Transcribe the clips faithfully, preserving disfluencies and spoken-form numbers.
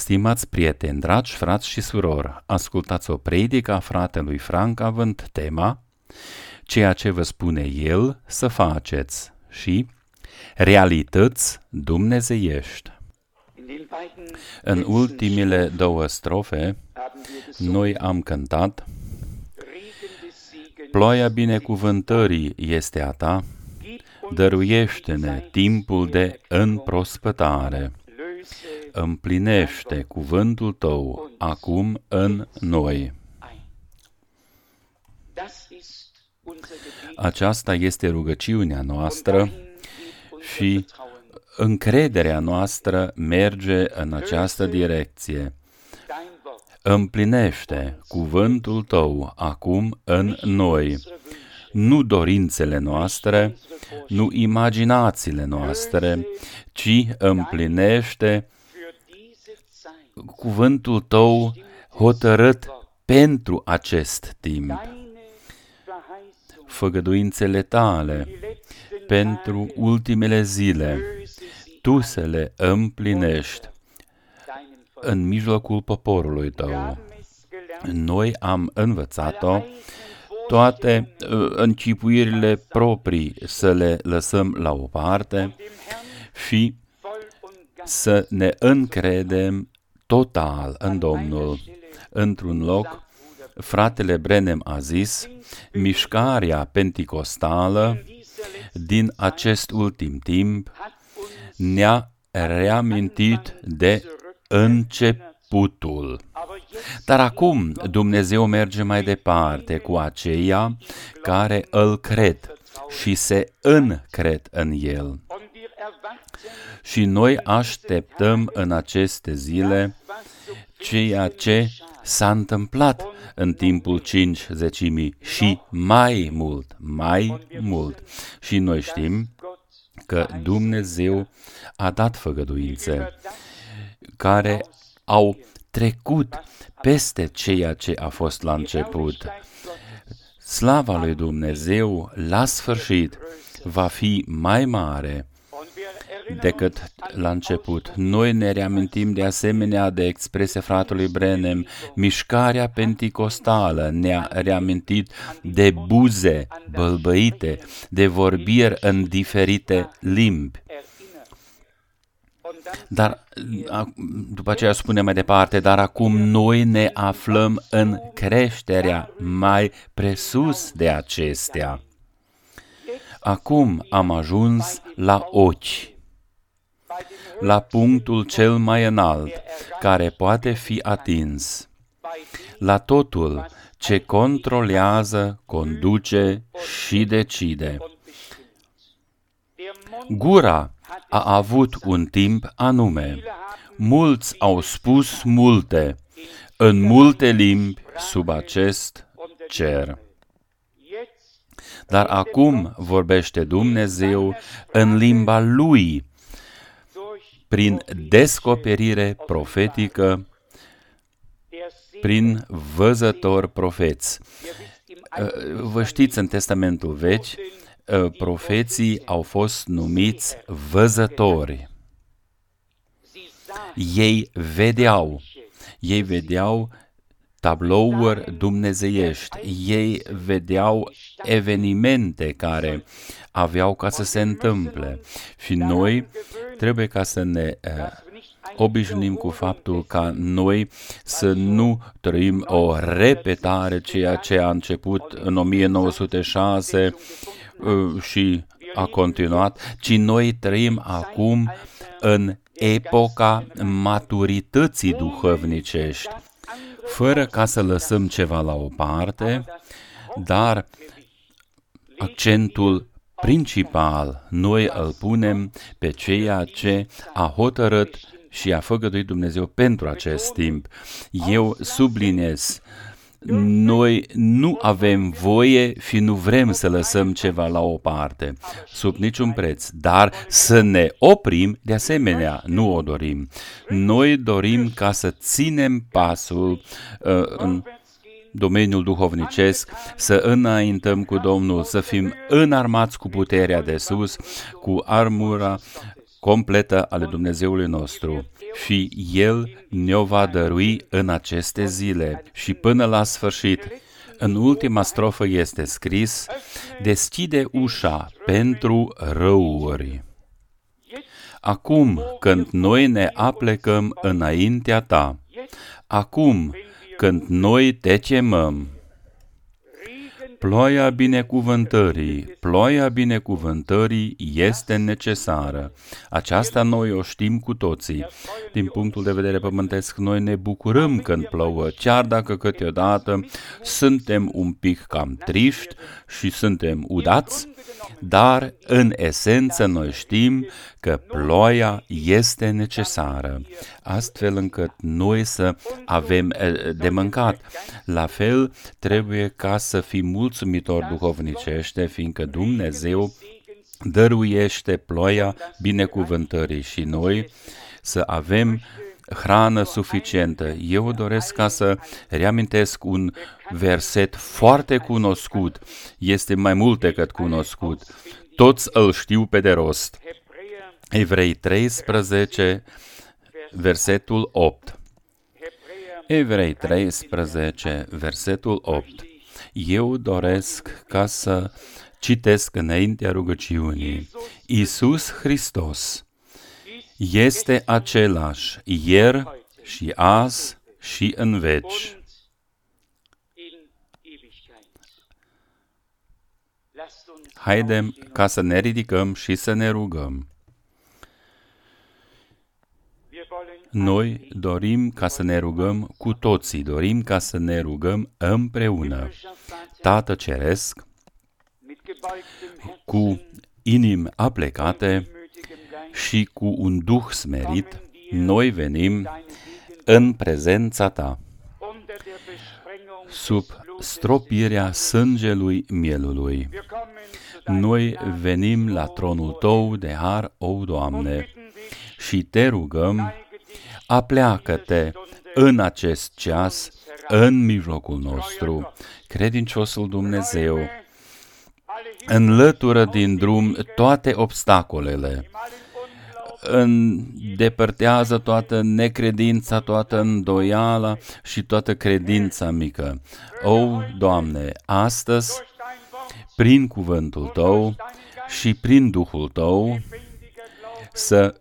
Stimați prieteni, dragi frați și surori, ascultați o predică a fratelui Frank având tema ceea ce vă spune el să faceți și realități dumnezeiești. În ultimile două strofe, noi am cântat: ploaia binecuvântării este a ta, dăruiește-ne timpul de înprospătare. Împlinește cuvântul tău acum în noi. Aceasta este rugăciunea noastră și încrederea noastră merge în această direcție. Împlinește cuvântul tău acum în noi. Nu dorințele noastre, nu imaginațiile noastre, ci împlinește cuvântul tău hotărât pentru acest timp. Făgăduințele tale pentru ultimele zile, tu să le împlinești în mijlocul poporului tău. Noi am învățat-o, toate uh, închipuirile proprii să le lăsăm la o parte și să ne încredem total în Domnul. Într-un loc, fratele Branham a zis: mișcarea penticostală din acest ultim timp ne-a reamintit de începutul. Dar acum Dumnezeu merge mai departe cu aceia care îl cred și se încred în El. Și noi așteptăm în aceste zile ceea ce s-a întâmplat în timpul cinci zecimii și mai mult, mai mult. Și noi știm că Dumnezeu a dat făgăduințe care au trecut peste ceea ce a fost la început. Slava lui Dumnezeu la sfârșit va fi mai mare decât la început. Noi ne reamintim de asemenea de expresia fratelui Branham: mișcarea penticostală ne-a reamintit de buze bălbăite, de vorbiri în diferite limbi. Dar după aceea spune mai departe: dar acum noi ne aflăm în creșterea mai presus de acestea. Acum am ajuns la ochi, la punctul cel mai înalt care poate fi atins, la totul ce controlează, conduce și decide. Gura a avut un timp anume. Mulți au spus multe, în multe limbi sub acest cer. Dar acum vorbește Dumnezeu în limba Lui, prin descoperire profetică, prin văzători profeți. Vă știți, în Testamentul Vechi, profeții au fost numiți văzători. Ei vedeau, ei vedeau tablouri dumnezeiești, ei vedeau evenimente care aveau ca să se întâmple. Și noi trebuie ca să ne uh, obișnuim cu faptul ca noi să nu trăim o repetare ceea ce a început în o mie nouă sute șase uh, și a continuat, ci noi trăim acum în epoca maturității duhovnicești, fără ca să lăsăm ceva la o parte, dar accentul principal noi îl punem pe ceea ce a hotărât și a făgăduit Dumnezeu pentru acest timp. Eu subliniez, noi nu avem voie și nu vrem să lăsăm ceva la o parte, sub niciun preț, dar să ne oprim, de asemenea, nu o dorim. Noi dorim ca să ținem pasul uh, în domeniul duhovnicesc, să înaintăm cu Domnul, să fim înarmați cu puterea de sus, cu armura completă ale Dumnezeului nostru. și El ne-o va dărui în aceste zile și până la sfârșit. În ultima strofă este scris: deschide ușa pentru răuri. Acum, când noi ne aplecăm înaintea Ta, acum, când noi Te chemăm, ploaia binecuvântării, ploaia binecuvântării este necesară. Aceasta noi o știm cu toții. Din punctul de vedere pământesc, noi ne bucurăm când plouă, chiar dacă câteodată suntem un pic cam triști și suntem udați, dar în esență noi știm că ploaia este necesară, astfel încât noi să avem de mâncat. La fel, trebuie ca să fim mulțumitori duhovnicește, fiindcă Dumnezeu dăruiește ploaia binecuvântării și noi să avem hrană suficientă. Eu doresc ca să reamintesc un verset foarte cunoscut. Este mai mult decât cunoscut. Toți îl știu pe de rost. Evrei treisprezece, versetul opt. Evrei treisprezece, versetul opt. Eu doresc ca să citesc înaintea rugăciunii. Iisus Hristos este același ieri și azi și în veci. Haidem ca să ne ridicăm și să ne rugăm. Noi dorim ca să ne rugăm cu toții, dorim ca să ne rugăm împreună. Tată Ceresc, cu inimi aplecate și cu un duh smerit, noi venim în prezența Ta, sub stropirea sângelui mielului. Noi venim la tronul Tău de har, o Doamne, și Te rugăm, apleacă-Te în acest ceas, în mijlocul nostru, credinciosul Dumnezeu, înlătură din drum toate obstacolele, îndepărtează toată necredința, toată îndoiala și toată credința mică. O, Doamne, astăzi, prin cuvântul Tău și prin Duhul Tău, să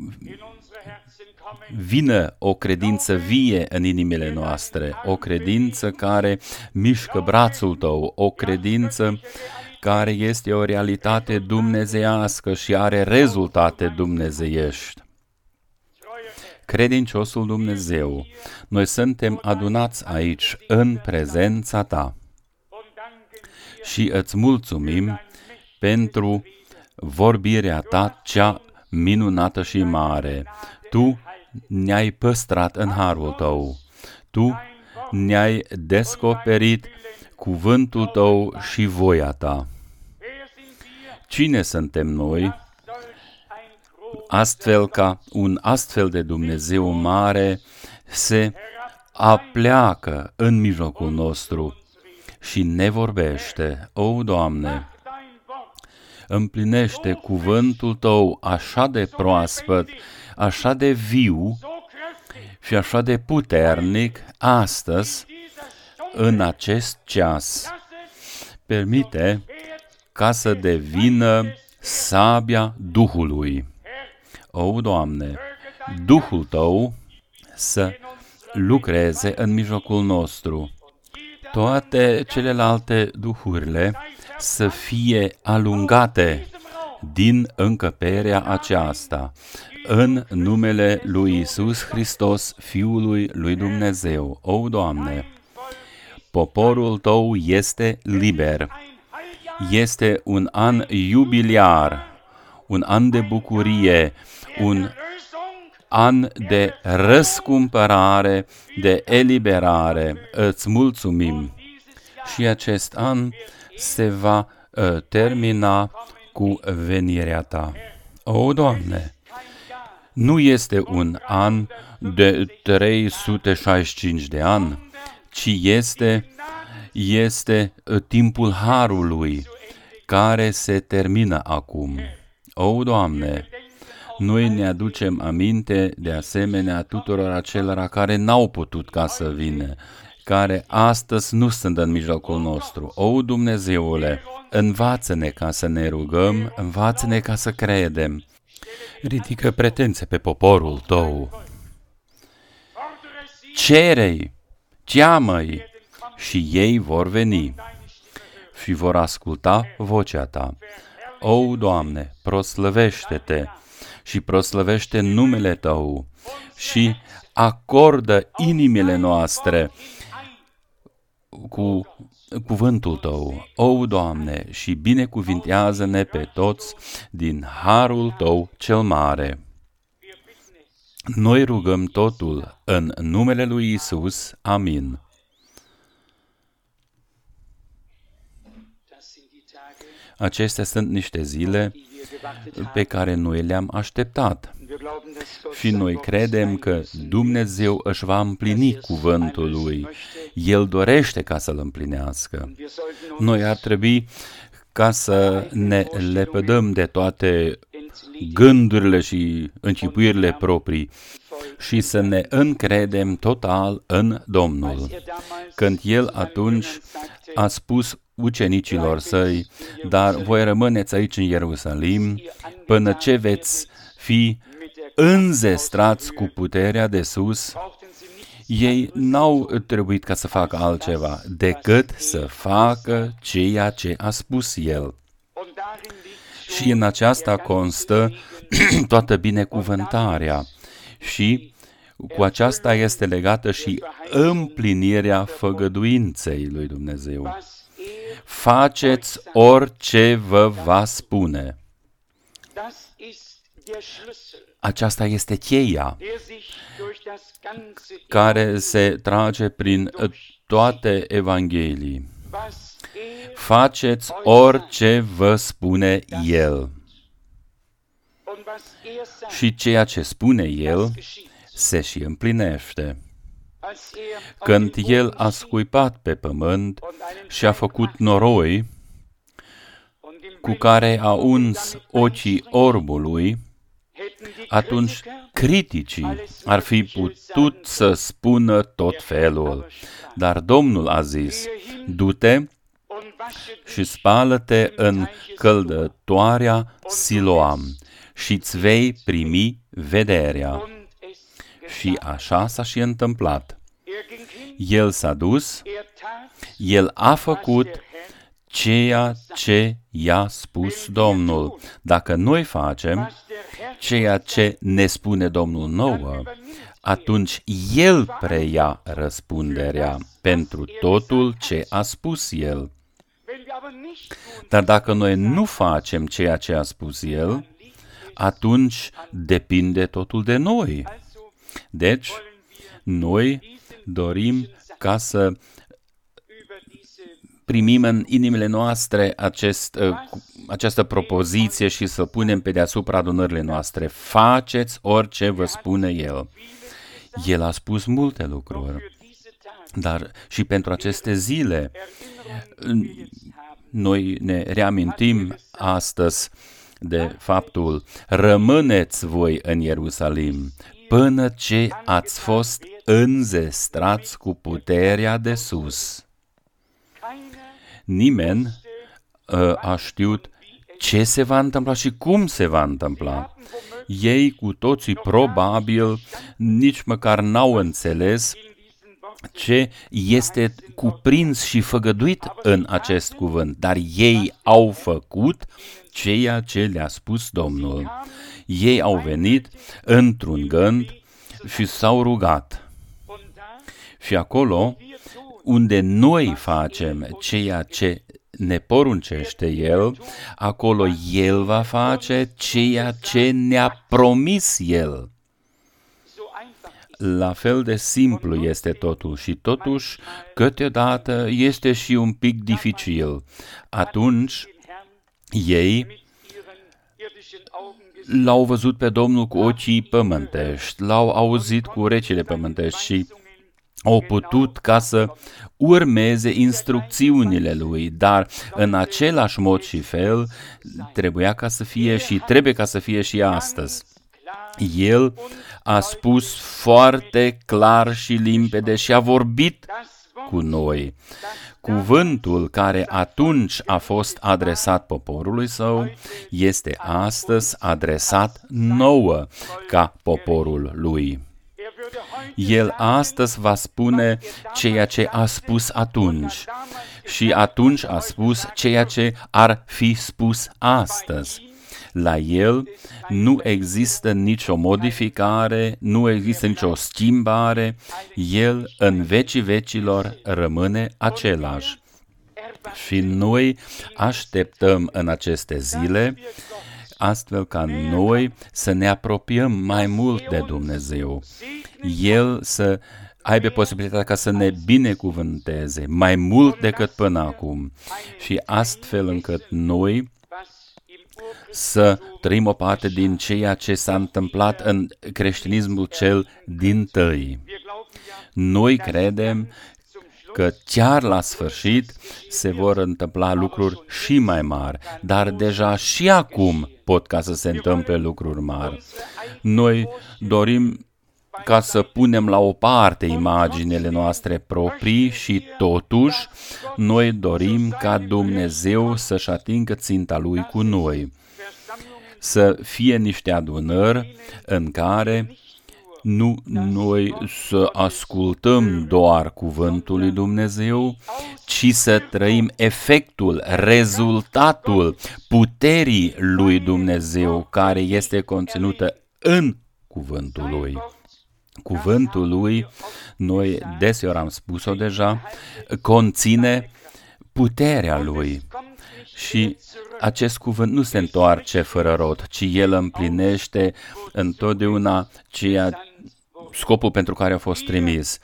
vină o credință vie în inimile noastre, o credință care mișcă brațul Tău, o credință care este o realitate dumnezeiască și are rezultate dumnezeiești. Credinciosul Dumnezeu, noi suntem adunați aici în prezența Ta și îți mulțumim pentru vorbirea Ta cea minunată și mare. Tu ne-ai păstrat în harul Tău, Tu ne-ai descoperit cuvântul Tău și voia Ta. Cine suntem noi, astfel ca un astfel de Dumnezeu mare se apleacă în mijlocul nostru și ne vorbește? O, Doamne, împlinește cuvântul Tău așa de proaspăt, așa de viu și așa de puternic astăzi, în acest ceas. Permite ca să devină sabia Duhului. O, Doamne, Duhul Tău să lucreze în mijlocul nostru. Toate celelalte duhurile să fie alungate din încăperea aceasta, în numele lui Iisus Hristos, Fiului lui Dumnezeu. O, Doamne, poporul Tău este liber. Este un an iubiliar, un an de bucurie, un an de răscumpărare, de eliberare. Îți mulțumim. Și acest an se va uh, termina cu venirea Ta. O, Doamne, nu este un an de trei sute șaizeci și cinci de ani, ci este, este uh, timpul harului care se termină acum. O, Doamne, Noi ne aducem aminte de asemenea tuturor acelora care n-au putut ca să vină, care astăzi nu sunt în mijlocul nostru. O, Dumnezeule, învață-ne ca să ne rugăm, învață-ne ca să credem. Ridică pretențe pe poporul tău. Cere-i, cheamă-i și ei vor veni și vor asculta vocea ta. O, Doamne, proslăvește-te și proslăvește numele Tău și acordă inimile noastre cu cuvântul Tău, o, Doamne, și binecuvintează-ne pe toți din harul Tău cel mare. Noi rugăm totul în numele lui Isus. Amin. Acestea sunt niște zile pe care noi le-am așteptat. Și noi credem că Dumnezeu își va împlini cuvântul Lui. El dorește ca să-L împlinească. Noi ar trebui ca să ne lepădăm de toate gândurile și închipuirile proprii și să ne încredem total în Domnul. Când El atunci a spus ucenicilor săi, dar voi rămâneți aici în Ierusalim până ce veți fi înzestrați cu puterea de sus, ei n-au trebuit ca să facă altceva decât să facă ceea ce a spus El. Și în aceasta constă toată binecuvântarea și cu aceasta este legată și împlinirea făgăduinței lui Dumnezeu. Faceți orice vă va spune. Aceasta este cheia care se trage prin toate Evanghelii. Faceți orice vă spune El. Și ceea ce spune El se și împlinește. Când El a scuipat pe pământ și a făcut noroi cu care a uns ochii orbului, atunci criticii ar fi putut să spună tot felul. Dar Domnul a zis, du-te și spală-te în căldătoarea Siloam și-ți vei primi vederea. Și așa s-a și întâmplat. El s-a dus, El a făcut ceea ce i-a spus Domnul. Dacă noi facem ceea ce ne spune Domnul nouă, atunci El preia răspunderea pentru totul ce a spus El. Dar dacă noi nu facem ceea ce a spus El, atunci depinde totul de noi. Deci, noi dorim ca să primim în inimile noastre acest, această propoziție și să punem pe deasupra adunările noastre. Faceți orice vă spune El. El a spus multe lucruri, dar și pentru aceste zile noi ne reamintim astăzi de faptul, rămâneți voi în Ierusalim până ce ați fost înzestrați cu puterea de sus. Nimeni uh, a știut ce se va întâmpla și cum se va întâmpla. Ei cu toții probabil nici măcar n-au înțeles ce este cuprins și făgăduit în acest cuvânt, dar ei au făcut ceea ce le-a spus Domnul. Ei au venit într-un gând și s-au rugat. Și acolo unde noi facem ceea ce ne poruncește El, acolo El va face ceea ce ne-a promis El. La fel de simplu este totul și totuși câteodată este și un pic dificil. Atunci ei L-au văzut pe Domnul cu ochii pământești, L-au auzit cu urechile pământești și au putut ca să urmeze instrucțiunile Lui, dar în același mod și fel trebuia ca să fie și trebuie ca să fie și astăzi. El a spus foarte clar și limpede și a vorbit cu noi. Cuvântul care atunci a fost adresat poporului său este astăzi adresat nouă ca poporul lui. El astăzi va spune ceea ce a spus atunci și atunci a spus ceea ce ar fi spus astăzi. La el nu există nicio modificare, nu există nicio schimbare, el în vecii vecilor rămâne același. Și noi așteptăm în aceste zile, astfel ca noi să ne apropiem mai mult de Dumnezeu. El să aibă posibilitatea ca să ne binecuvânteze mai mult decât până acum și astfel încât noi să trăim o parte din ceea ce s-a întâmplat în creștinismul cel dintâi. Noi credem că chiar la sfârșit se vor întâmpla lucruri și mai mari, dar deja și acum pot ca să se întâmple lucruri mari. Noi dorim ca să punem la o parte imaginele noastre proprii și totuși noi dorim ca Dumnezeu să-și atingă ținta Lui cu noi. Să fie niște adunări în care nu noi să ascultăm doar cuvântul lui Dumnezeu, ci să trăim efectul, rezultatul puterii lui Dumnezeu care este conținută în cuvântul lui. Cuvântul lui, noi deseori am spus-o deja, conține puterea lui. Și acest cuvânt nu se întoarce fără rod, ci el împlinește întotdeauna ceea, scopul pentru care a fost trimis.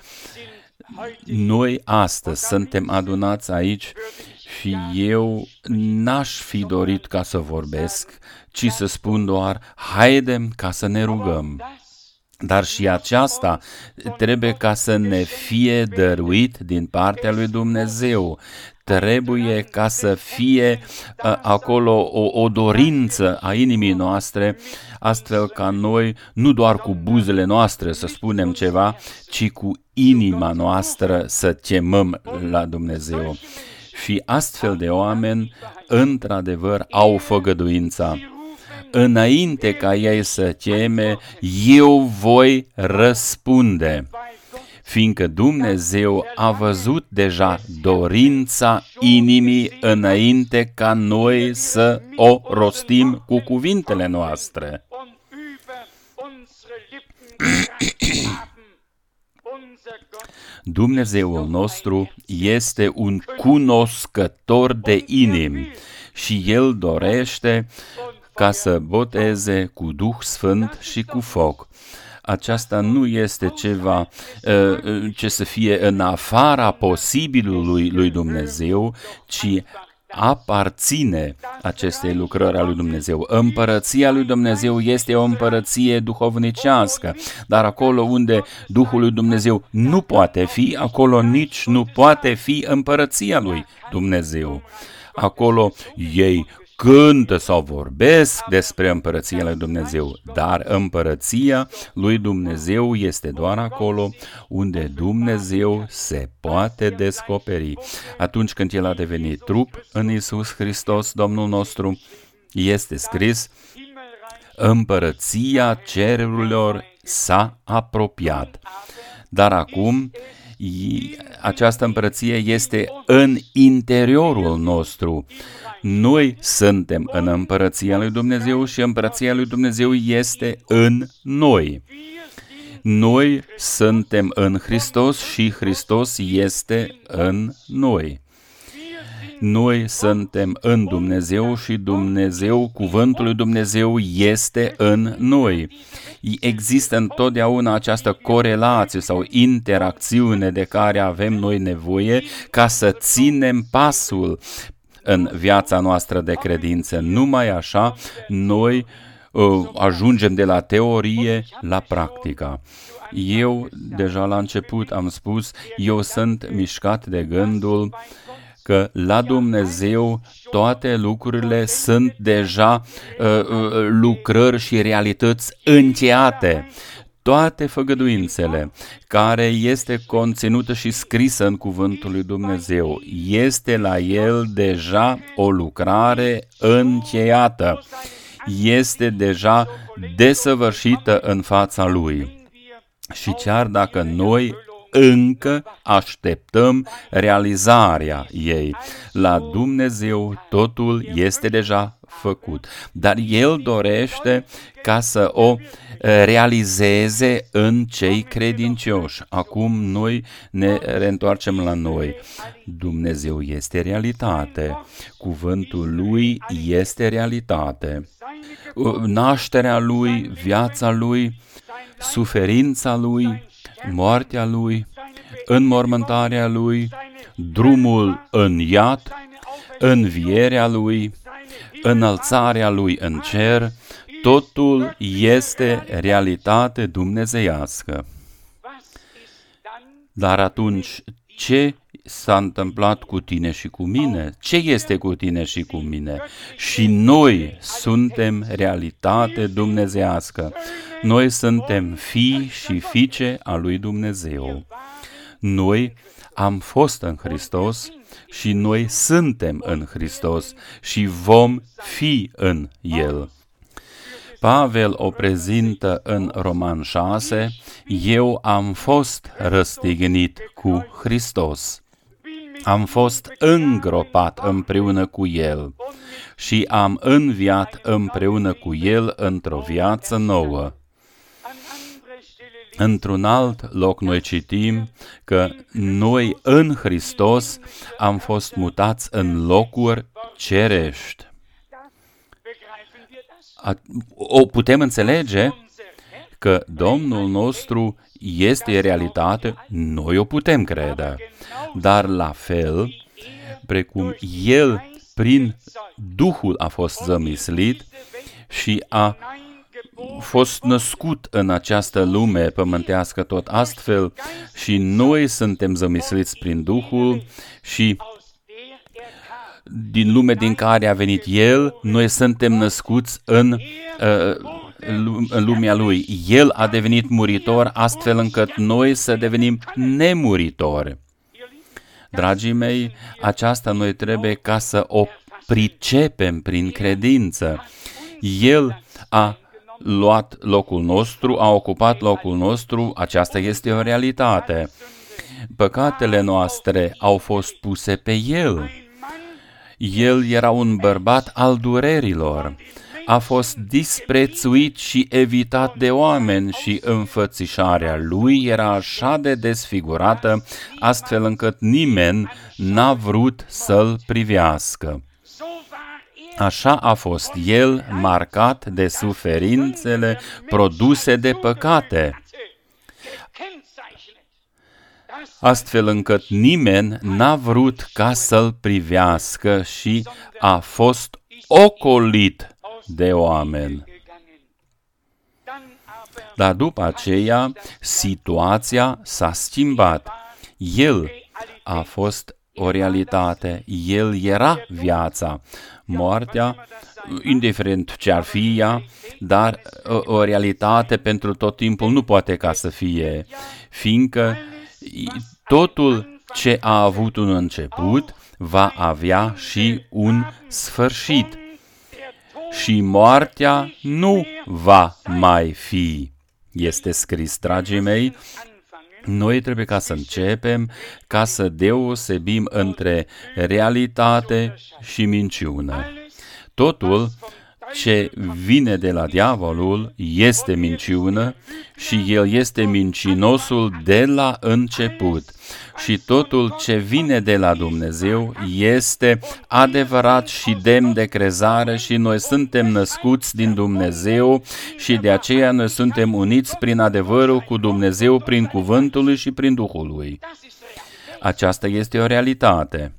Noi astăzi suntem adunați aici și eu n-aș fi dorit ca să vorbesc, ci să spun doar, haidem ca să ne rugăm. Dar și aceasta trebuie ca să ne fie dăruit din partea lui Dumnezeu. Trebuie ca să fie uh, acolo o, o dorință a inimii noastre, astfel ca noi nu doar cu buzele noastre să spunem ceva, ci cu inima noastră să chemăm la Dumnezeu. Și astfel de oameni, într-adevăr, au făgăduința. Înainte ca ei să cheme, eu voi răspunde, fiindcă Dumnezeu a văzut deja dorința inimii înainte ca noi să o rostim cu cuvintele noastre. Dumnezeul nostru este un cunoscător de inimi și El dorește ca să boteze cu Duh Sfânt și cu foc. Aceasta nu este ceva ce să fie în afara posibilului lui Dumnezeu, ci aparține acestei lucrări a lui Dumnezeu. Împărăția lui Dumnezeu este o împărăție duhovnicească, dar acolo unde Duhul lui Dumnezeu nu poate fi, acolo nici nu poate fi împărăția lui Dumnezeu. Acolo ei cântă sau vorbesc despre împărăția lui Dumnezeu, dar împărăția lui Dumnezeu este doar acolo unde Dumnezeu se poate descoperi. Atunci când El a devenit trup în Iisus Hristos, Domnul nostru, este scris, împărăția cerurilor s-a apropiat. Dar acum această împărăție este în interiorul nostru. Noi suntem în împărăția lui Dumnezeu și împărăția lui Dumnezeu este în noi. Noi suntem în Hristos și Hristos este în noi. Noi suntem în Dumnezeu și Dumnezeu, cuvântul lui Dumnezeu este în noi. Există întotdeauna această corelație sau interacțiune de care avem noi nevoie ca să ținem pasul în viața noastră de credință. Numai așa noi uh, ajungem de la teorie la practica. Eu, deja la început am spus, eu sunt mișcat de gândul că la Dumnezeu toate lucrurile sunt deja uh, lucrări și realități încheiate. Toate făgăduințele care este conținută și scrisă în cuvântul lui Dumnezeu, este la el deja o lucrare încheiată. Este deja desăvârșită în fața lui. Și chiar dacă noi încă așteptăm realizarea ei, la Dumnezeu totul este deja făcut. Dar El dorește ca să o realizeze în cei credincioși. Acum noi ne reîntoarcem la noi. Dumnezeu este realitate. Cuvântul Lui este realitate. Nașterea Lui, viața Lui, suferința Lui, moartea Lui, înmormântarea Lui, drumul în iad, învierea Lui, înălțarea Lui în cer, totul este realitate dumnezeiască. Dar atunci, ce s-a întâmplat cu tine și cu mine? Ce este cu tine și cu mine? Și noi suntem realitate dumnezeiască. Noi suntem fii și fiice a lui Dumnezeu. Noi am fost în Hristos și noi suntem în Hristos și vom fi în El. Pavel o prezintă în Roman șase, eu am fost răstignit cu Hristos. Am fost îngropat împreună cu El și am înviat împreună cu El într-o viață nouă. Într-un alt loc noi citim că noi în Hristos am fost mutați în locuri cerești. O putem înțelege că Domnul nostru este realitate, noi o putem crede, dar la fel, precum El prin Duhul a fost zămislit și a fost născut în această lume pământească tot astfel și noi suntem zămisliți prin Duhul și din lume din care a venit El, noi suntem născuți în, în lumea Lui. El a devenit muritor astfel încât noi să devenim nemuritori. Dragii mei, aceasta noi trebuie ca să o pricepem prin credință. El a luat locul nostru, a ocupat locul nostru, aceasta este o realitate. Păcatele noastre au fost puse pe El. El era un bărbat al durerilor. A fost disprețuit și evitat de oameni și înfățișarea Lui era așa de desfigurată, astfel încât nimeni n-a vrut să-L privească. Așa a fost El marcat de suferințele produse de păcate, astfel încât nimeni n-a vrut ca să-L privească și a fost ocolit de oameni. Dar după aceea, situația s-a schimbat. El a fost o realitate. El era viața. Moartea, indiferent ce ar fi ea, dar o, o realitate pentru tot timpul nu poate ca să fie, fiindcă totul ce a avut un început va avea și un sfârșit. Și moartea nu va mai fi. Este scris, dragii mei, noi trebuie ca să începem, ca să deosebim între realitate și minciună. Totul ce vine de la diavolul este minciună și el este mincinosul de la început. Și totul ce vine de la Dumnezeu este adevărat și demn de crezare și noi suntem născuți din Dumnezeu și de aceea noi suntem uniți prin adevărul cu Dumnezeu, prin cuvântul Lui și prin Duhul Lui. Aceasta este o realitate.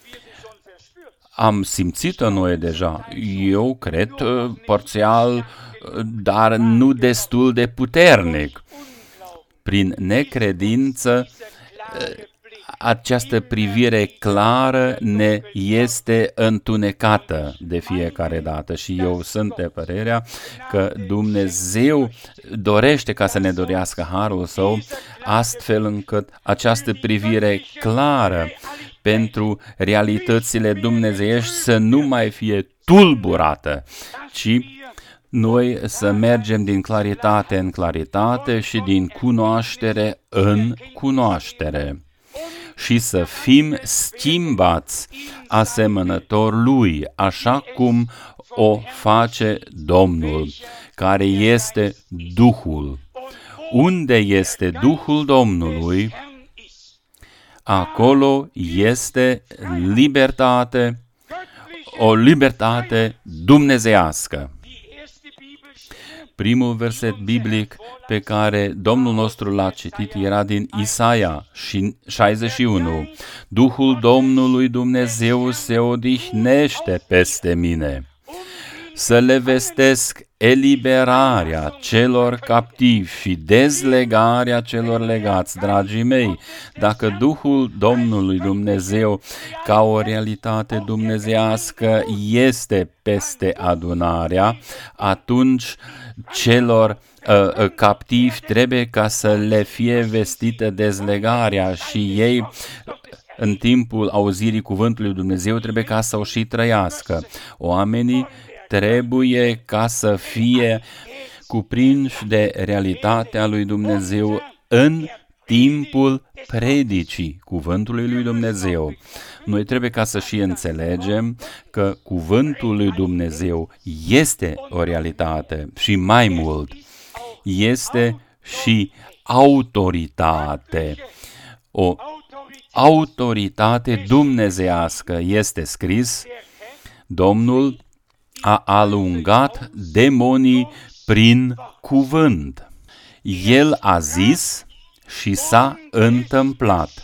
Am simțit-o noi deja. Eu cred parțial, dar nu destul de puternic. Prin necredință, această privire clară ne este întunecată de fiecare dată și eu sunt de părerea că Dumnezeu dorește ca să ne dorească harul Său, astfel încât această privire clară pentru realitățile dumnezeiești să nu mai fie tulburată, ci noi să mergem din claritate în claritate și din cunoaștere în cunoaștere și să fim schimbați asemănător Lui, așa cum o face Domnul, care este Duhul. Unde este Duhul Domnului, acolo este libertate, o libertate dumnezeiască. Primul verset biblic pe care Domnul nostru l-a citit era din Isaia șaizeci și unu. Duhul Domnului Dumnezeu se odihnește peste mine, să le vestesc eliberarea celor captivi și dezlegarea celor legați. Dragii mei, dacă Duhul Domnului Dumnezeu ca o realitate dumnezeiască este peste adunarea, atunci celor uh, captivi trebuie ca să le fie vestită dezlegarea și ei în timpul auzirii cuvântului Dumnezeu trebuie ca să o și trăiască. Oamenii trebuie ca să fie cuprinși de realitatea lui Dumnezeu în timpul predicii cuvântului lui Dumnezeu. Noi trebuie ca să și înțelegem că cuvântul lui Dumnezeu este o realitate și mai mult, este și autoritate. O autoritate dumnezeiască. Este scris, Domnul a alungat demonii prin cuvânt. El a zis și s-a întâmplat.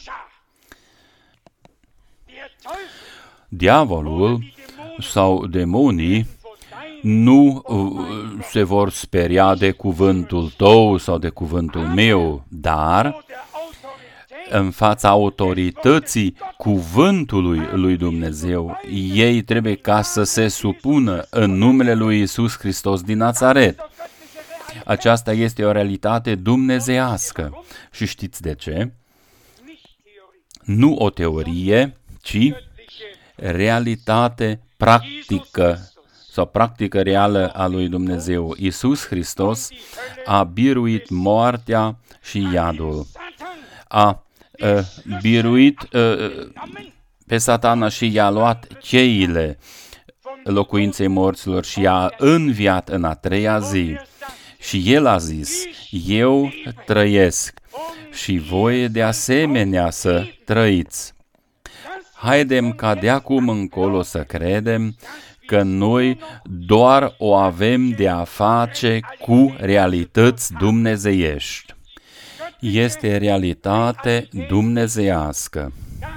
Diavolul sau demonii nu se vor speria de cuvântul tău sau de cuvântul meu, dar în fața autorității cuvântului lui Dumnezeu, ei trebuie ca să se supună în numele lui Iisus Hristos din Nazaret. Aceasta este o realitate dumnezeiască. Și știți de ce? Nu o teorie, ci realitate practică sau practică reală a lui Dumnezeu. Iisus Hristos a biruit moartea și iadul. A Uh, biruit uh, pe Satana și i-a luat cheile locuinței morților și i-a înviat în a treia zi. Și el a zis, eu trăiesc și voi de asemenea să trăiți. Haidem ca de acum încolo să credem că noi doar o avem de a face cu realități dumnezeiești. Este realitate dumnezeiască.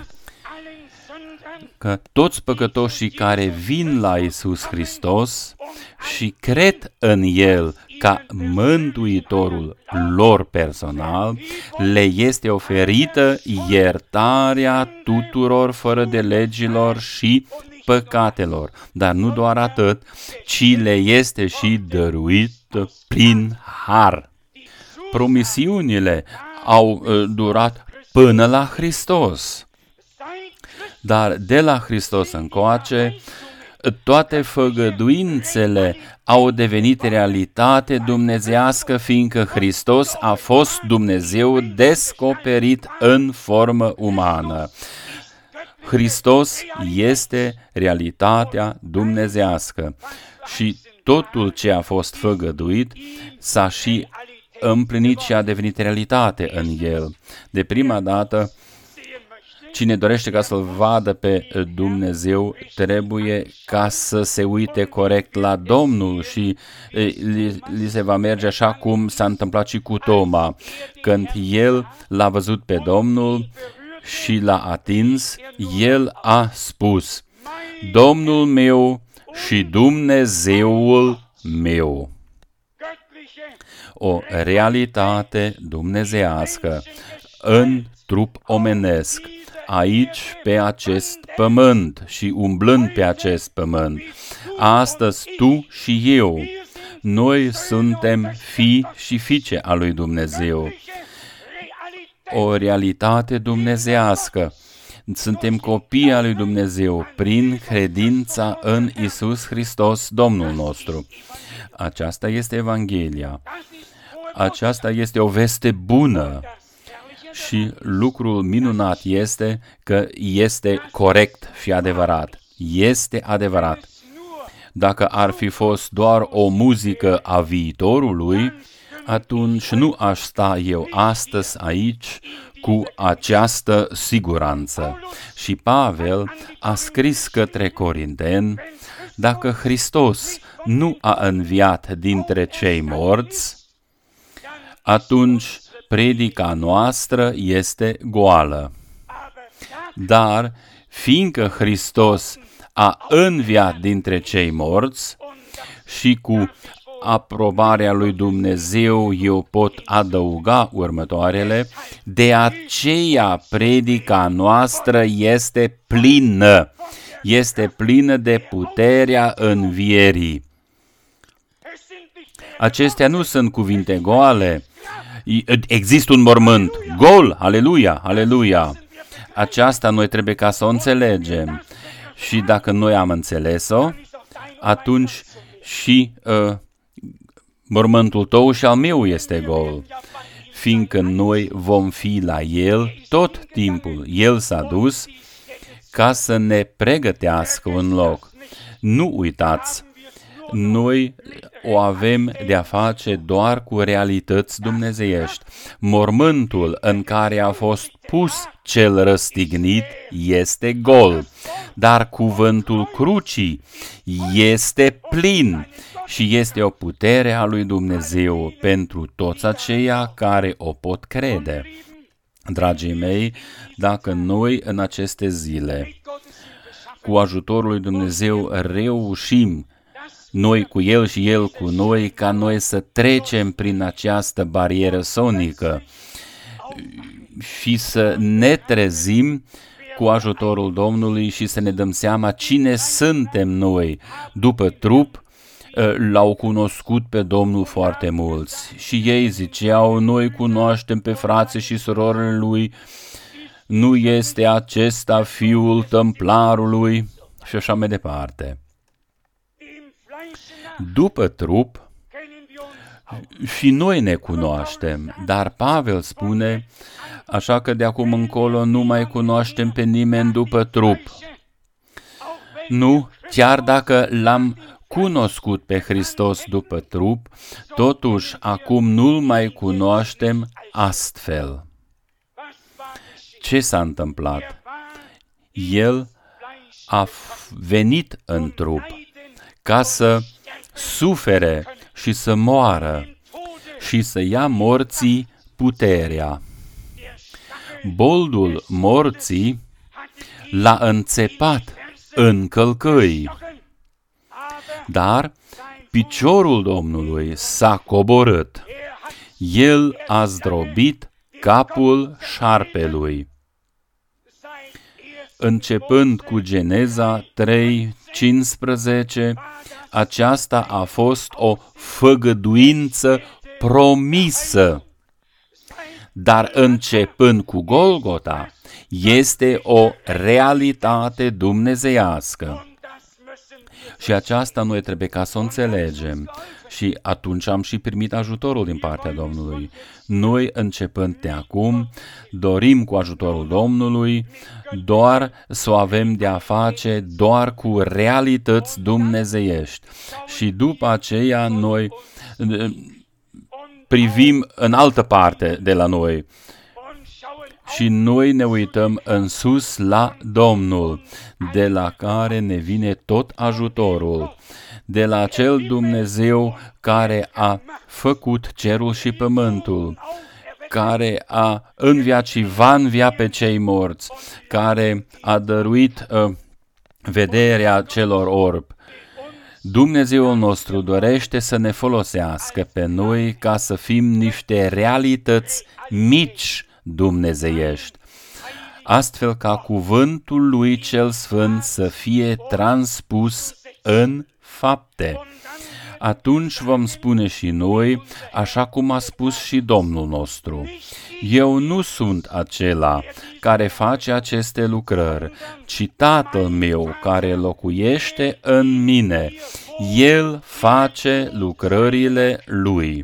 Că toți păcătoșii care vin la Iisus Hristos și cred în El ca mântuitorul lor personal, le este oferită iertarea tuturor fără de legilor și păcatelor. Dar nu doar atât, ci le este și dăruit prin har. Promisiunile au uh, durat până la Hristos. Dar de la Hristos încoace, toate făgăduințele au devenit realitate dumnezeiască, fiindcă Hristos a fost Dumnezeu descoperit în formă umană. Hristos este realitatea dumnezeiască și totul ce a fost făgăduit s-a și împlinit și a devenit realitate în El. De prima dată, cine dorește ca să-L vadă pe Dumnezeu, trebuie ca să se uite corect la Domnul și li, li se va merge așa cum s-a întâmplat și cu Toma. Când el l-a văzut pe Domnul și l-a atins, el a spus, Domnul meu și Dumnezeul meu. O realitate dumnezeiască în trup omenesc. aici pe acest pământ și umblând pe acest pământ. Astăzi tu și eu, noi suntem fii și fiice a lui Dumnezeu. O realitate dumnezeiască. Suntem copii al lui Dumnezeu prin credința în Iisus Hristos, Domnul nostru. Aceasta este Evanghelia. Aceasta este o veste bună. Și lucrul minunat este că este corect și adevărat. Este adevărat. Dacă ar fi fost doar o muzică a viitorului, atunci nu aș sta eu astăzi aici cu această siguranță. Și Pavel a scris către Corinteni, dacă Hristos nu a înviat dintre cei morți, atunci predica noastră este goală. Dar fiindcă Hristos a înviat dintre cei morți și cu aprobarea lui Dumnezeu eu pot adăuga următoarele, de aceea predica noastră este plină, este plină de puterea învierii. Acestea nu sunt cuvinte goale. Există un mormânt gol, aleluia, aleluia. Aceasta noi trebuie ca să o înțelegem. Și dacă noi am înțeles-o, atunci și uh, mormântul tău și al meu este gol. Fiindcă noi vom fi la El tot timpul. El s-a dus ca să ne pregătească un loc. Nu uitați, noi o avem de-a face doar cu realități dumnezeiești. Mormântul în care a fost pus cel răstignit este gol, dar cuvântul crucii este plin și este o putere a lui Dumnezeu pentru toți aceia care o pot crede. Dragii mei, dacă noi în aceste zile, cu ajutorul lui Dumnezeu, reușim noi cu El și El cu noi, ca noi să trecem prin această barieră sonică și să ne trezim cu ajutorul Domnului și să ne dăm seama cine suntem noi. După trup, l-au cunoscut pe Domnul foarte mulți și ei ziceau, noi cunoaștem pe frații și surorile Lui, nu este acesta Fiul Tâmplarului și așa mai departe. După trup, și noi ne cunoaștem, dar Pavel spune, așa că de acum încolo nu mai cunoaștem pe nimeni după trup. Nu, chiar dacă l-am cunoscut pe Hristos după trup, totuși acum nu-l mai cunoaștem astfel. Ce s-a întâmplat? El a venit în trup ca să sufere și să moară și să ia morții puterea. Boldul morții l-a înțepat în călcăi, dar piciorul Domnului s-a coborât. El a zdrobit capul șarpelui. Începând cu Geneza trei cincisprezece, aceasta a fost o făgăduință promisă. Dar începând cu Golgota, este o realitate dumnezeiască. Și aceasta noi trebuie ca să o înțelegem. Și atunci am și primit ajutorul din partea Domnului. Noi, începând de acum, dorim cu ajutorul Domnului doar să o avem de-a face doar cu realități dumnezeiești. Și după aceea noi privim în altă parte de la noi. Și noi ne uităm în sus la Domnul, de la care ne vine tot ajutorul, de la acel Dumnezeu care a făcut cerul și pământul, care a înviat și va învia pe cei morți, care a dăruit uh, vederea celor orbi. Dumnezeul nostru dorește să ne folosească pe noi ca să fim niște realități mici dumnezeiești. astfel ca cuvântul lui cel sfânt să fie transpus în fapte. Atunci vom spune și noi, așa cum a spus și Domnul nostru: eu nu sunt acela care face aceste lucrări, ci Tatăl meu care locuiește în mine. El face lucrările lui.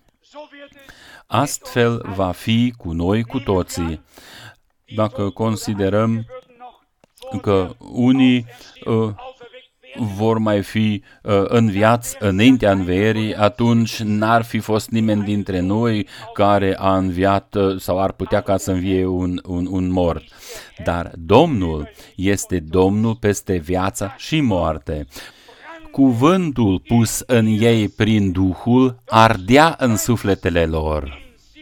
Astfel va fi cu noi cu toții. Dacă considerăm că unii uh, vor mai fi uh, înviați înaintea învierii, atunci n-ar fi fost nimeni dintre noi care a înviat uh, sau ar putea ca să învie un, un, un mort. Dar Domnul este Domnul peste viața și moarte. Cuvântul pus în ei prin Duhul ardea în sufletele lor.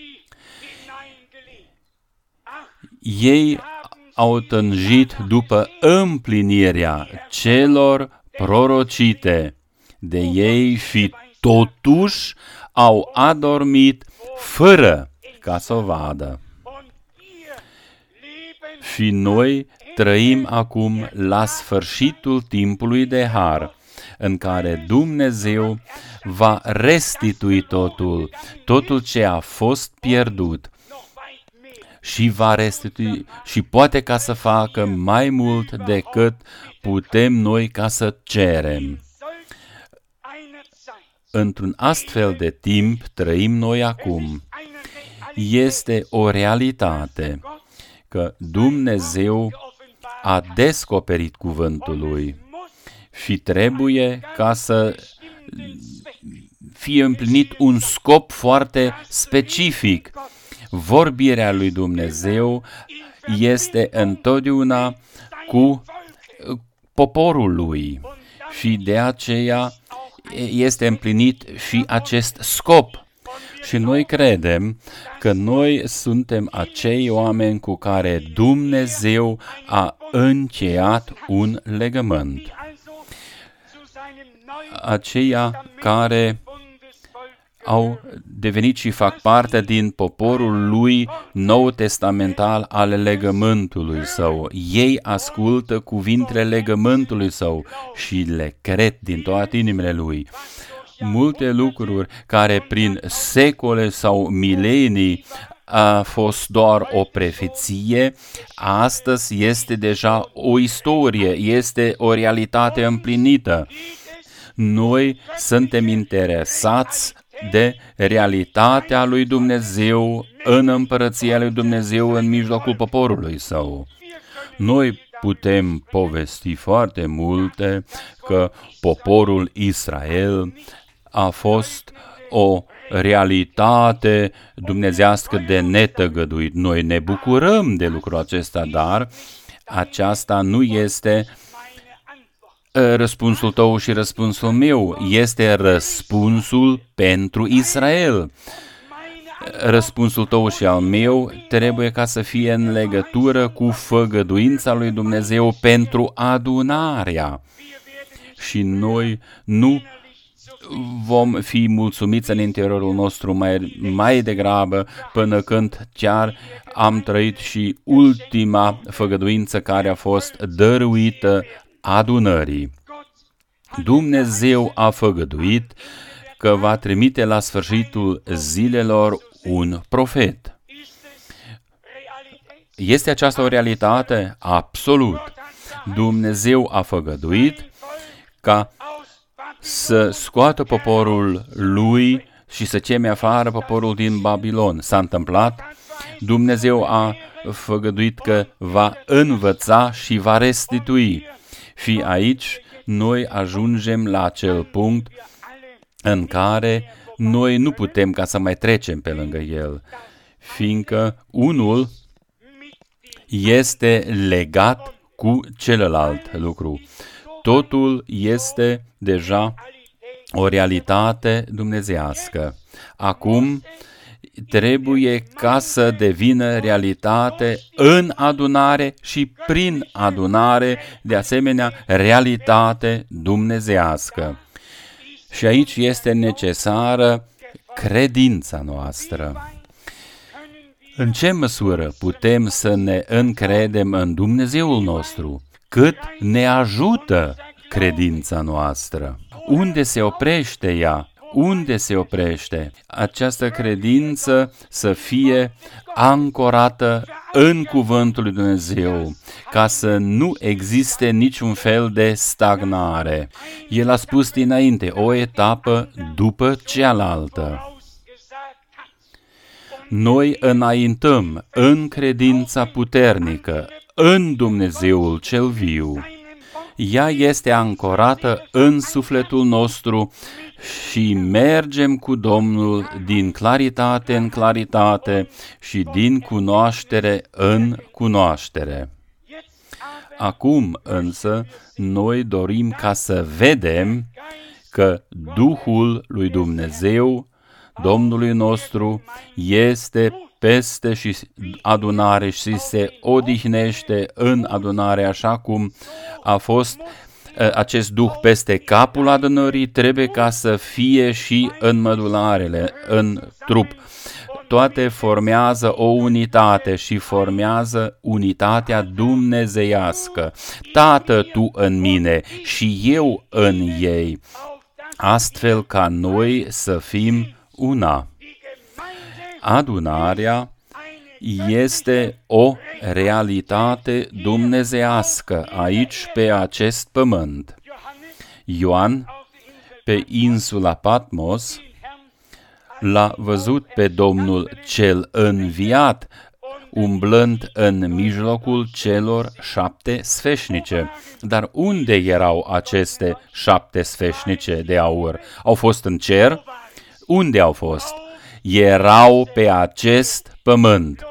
Ei au tânjit după împlinirea celor prorocite de ei și totuși au adormit fără ca să o vadă. Și noi trăim acum la sfârșitul timpului de har, în care Dumnezeu va restitui totul, totul ce a fost pierdut, și va restitui și poate ca să facă mai mult decât putem noi ca să cerem. Într-un astfel de timp trăim noi acum. Este o realitate că Dumnezeu a descoperit cuvântul lui și trebuie ca să fie împlinit un scop foarte specific. Vorbirea lui Dumnezeu este întotdeauna cu poporul lui și de aceea este împlinit și acest scop. Și noi credem că noi suntem acei oameni cu care Dumnezeu a încheiat un legământ. Aceia care au devenit și fac parte din poporul lui nou testamental al legământului său. Ei ascultă cuvintele legământului său și le cred din toate inimile lui. Multe lucruri care prin secole sau milenii a fost doar o profeție, astăzi este deja o istorie, este o realitate împlinită. Noi suntem interesați de realitatea lui Dumnezeu în împărăția lui Dumnezeu în mijlocul poporului său. Noi putem povesti foarte multe că poporul Israel a fost o realitate dumnezească de netăgăduit. Noi ne bucurăm de lucrul acesta, dar aceasta nu este răspunsul tău și răspunsul meu, este răspunsul pentru Israel. Răspunsul tău și al meu trebuie ca să fie în legătură cu făgăduința lui Dumnezeu pentru adunarea. Și noi nu vom fi mulțumiți în interiorul nostru mai, mai degrabă până când chiar am trăit și ultima făgăduință care a fost dăruită adunării. Dumnezeu a făgăduit că va trimite la sfârșitul zilelor un profet. Este aceasta o realitate? Absolut. Dumnezeu a făgăduit ca să scoată poporul lui și să cheme afară poporul din Babilon. S-a întâmplat? Dumnezeu a făgăduit că va învăța și va restitui. Și aici noi ajungem la acel punct în care noi nu putem ca să mai trecem pe lângă el, fiindcă unul este legat cu celălalt lucru. Totul este deja o realitate dumnezeiască. Acum trebuie ca să devină realitate în adunare și prin adunare, de asemenea, realitate dumnezeiască. Și aici este necesară credința noastră. În ce măsură putem să ne încredem în Dumnezeul nostru? Cât ne ajută credința noastră? Unde se oprește ea? Unde se oprește? Această credință să fie ancorată în Cuvântul lui Dumnezeu, ca să nu existe niciun fel de stagnare. El a spus dinainte, o etapă după cealaltă. Noi înaintăm în credința puternică, în Dumnezeul cel viu. Ea este ancorată în sufletul nostru și mergem cu Domnul din claritate în claritate și din cunoaștere în cunoaștere. Acum însă noi dorim ca să vedem că Duhul lui Dumnezeu, Domnului nostru, este peste și adunare și se odihnește în adunare, așa cum a fost acest Duh peste capul adunării, trebuie ca să fie și în mădularele, în trup. Toate formează o unitate și formează unitatea dumnezeiască. Tată, Tu în mine și eu în ei, astfel ca noi să fim una. Adunarea este o realitate dumnezeiască aici pe acest pământ. Ioan, pe insula Patmos, l-a văzut pe Domnul cel înviat, umblând în mijlocul celor șapte sfeșnice. Dar unde erau aceste șapte sfeșnice de aur? Au fost în cer? Unde au fost? Erau pe acest pământ.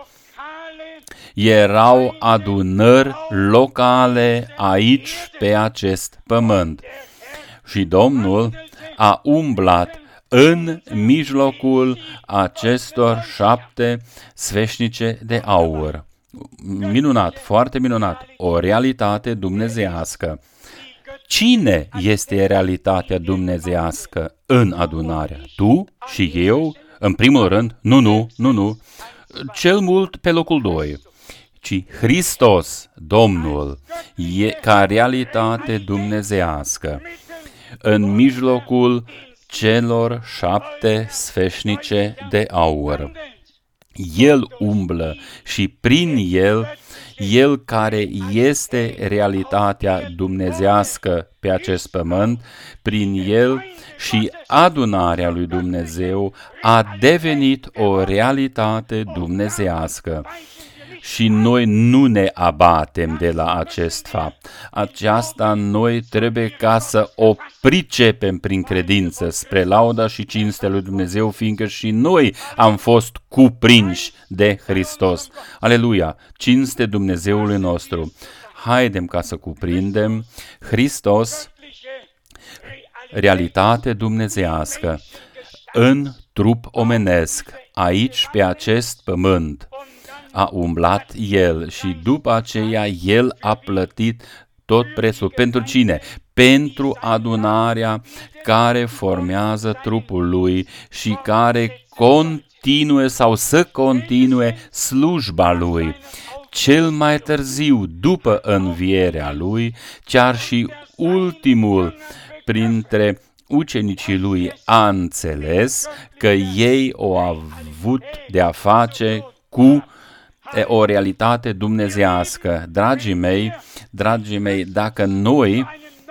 Erau adunări locale aici pe acest pământ. Și Domnul a umblat în mijlocul acestor șapte sfeșnice de aur. Minunat, foarte minunat, o realitate dumnezeiască. Cine este realitatea dumnezeiască în adunare? Tu și eu? În primul rând? Nu, nu, nu, nu. Cel mult pe locul doi. Ci Hristos, Domnul, e ca realitate dumnezeiască. În mijlocul celor șapte sfeșnice de aur. El umblă și prin El, El care este realitatea dumnezeiască pe acest pământ, prin El și adunarea lui Dumnezeu a devenit o realitate dumnezeiască. Și noi nu ne abatem de la acest fapt. Aceasta noi trebuie ca să o pricepem prin credință spre lauda și cinstea lui Dumnezeu, fiindcă și noi am fost cuprinși de Hristos. Aleluia! Cinste Dumnezeului nostru! Haidem ca să cuprindem Hristos, realitate dumnezeiască, în trup omenesc, aici pe acest pământ. A umblat El și după aceea El a plătit tot prețul. Pentru cine? Pentru adunarea care formează trupul Lui și care continue sau să continue slujba Lui. Cel mai târziu, după învierea Lui, chiar și ultimul printre ucenicii Lui a înțeles că ei au avut de-a face cu o realitate dumnezeiască. Dragii mei, dragii mei, dacă noi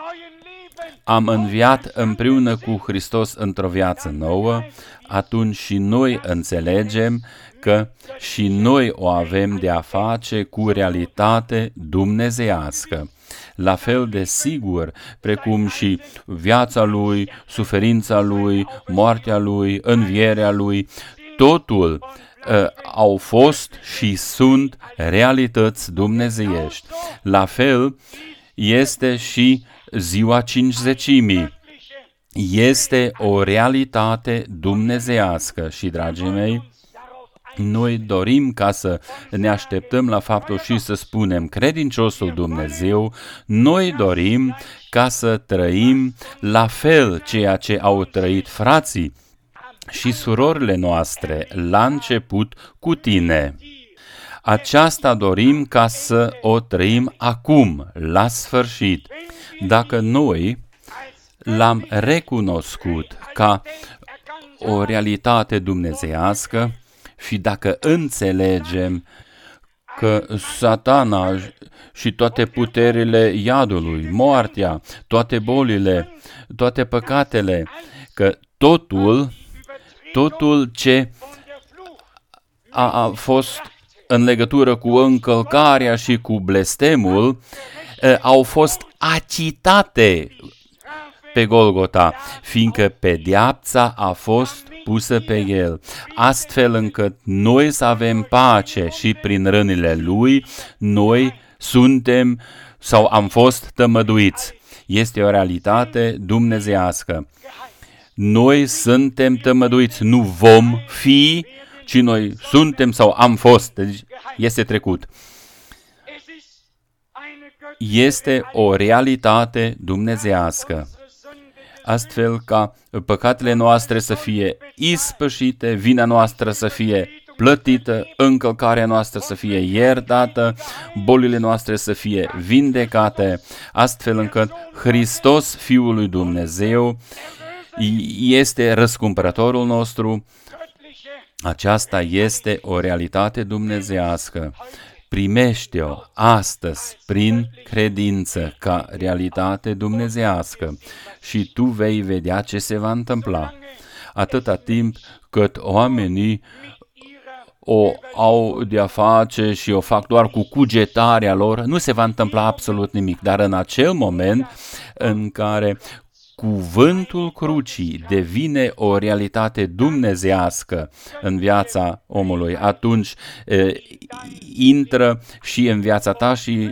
am înviat împreună cu Hristos într-o viață nouă, atunci și noi înțelegem că și noi o avem de a face cu realitate dumnezeiască. La fel de sigur, precum și viața Lui, suferința Lui, moartea Lui, învierea Lui, totul uh, au fost și sunt realități dumnezeiești. La fel este și ziua cincizecimii. Este o realitate dumnezeiască și, dragii mei, noi dorim ca să ne așteptăm la faptul și să spunem credinciosul Dumnezeu, noi dorim ca să trăim la fel ceea ce au trăit frații și surorile noastre la început cu tine. Aceasta dorim ca să o trăim acum, la sfârșit. Dacă noi l-am recunoscut ca o realitate dumnezeiască și dacă înțelegem că Satana și toate puterile iadului, moartea, toate bolile, toate păcatele, că totul, totul ce a, a fost în legătură cu încălcarea și cu blestemul, au fost acitate pe Golgota, fiindcă pedeapsa a fost pusă pe el, astfel încât noi să avem pace și prin rănile lui noi suntem sau am fost tămăduiți. Este o realitate dumnezeiască. Noi suntem tămăduiți, nu vom fi, ci noi suntem sau am fost. Deci este trecut. Este o realitate dumnezeiască, astfel ca păcatele noastre să fie ispășite, vina noastră să fie plătită, încălcarea noastră să fie iertată, bolile noastre să fie vindecate, astfel încât Hristos, Fiul lui Dumnezeu, este răscumpărătorul nostru. Aceasta este o realitate dumnezeiască. Primește-o astăzi prin credință ca realitate dumnezeiască și tu vei vedea ce se va întâmpla. Atâta timp cât oamenii o au de-a face și o fac doar cu cugetarea lor, nu se va întâmpla absolut nimic. Dar în acel moment în care cuvântul crucii devine o realitate dumnezeiască în viața omului, atunci e, intră și în viața ta și e,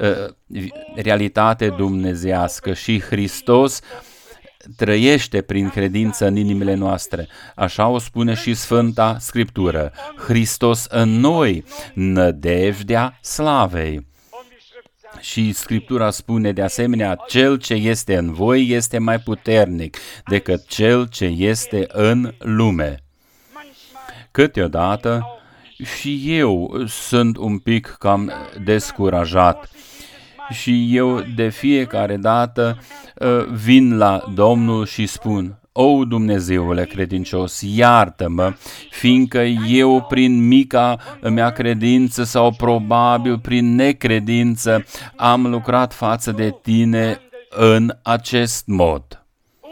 realitate dumnezeiască și Hristos trăiește prin credință în inimile noastre. Așa o spune și Sfânta Scriptură. Hristos în noi, nădejdea slavei. Și Scriptura spune de asemenea, cel ce este în voi este mai puternic decât cel ce este în lume. Câteodată și eu sunt un pic cam descurajat și eu de fiecare dată vin la Domnul și spun, o, Dumnezeule credincios, iartă-mă, fiindcă eu prin mica mea credință sau probabil prin necredință am lucrat față de tine în acest mod.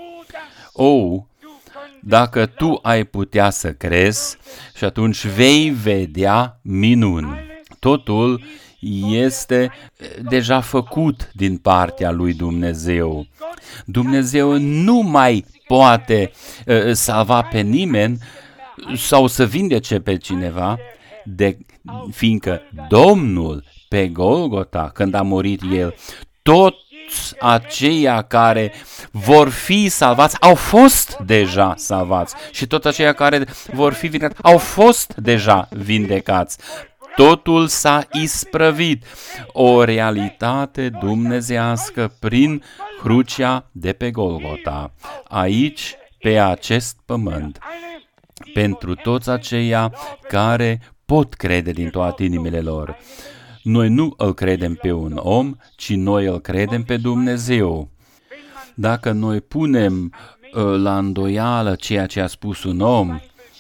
O, dacă tu ai putea să crezi și atunci vei vedea minuni. Totul este deja făcut din partea lui Dumnezeu. Dumnezeu nu mai poate uh, salva pe nimeni sau să vindece pe cineva, de, fiindcă Domnul pe Golgota, când a murit El, toți aceia care vor fi salvați au fost deja salvați și toți aceia care vor fi vindecați au fost deja vindecați. Totul s-a isprăvit, o realitate dumnezeiască prin crucea de pe Golgota, aici, pe acest pământ, pentru toți aceia care pot crede din toate inimile lor. Noi nu îl credem pe un om, ci noi îl credem pe Dumnezeu. Dacă noi punem la îndoială ceea ce a spus un om,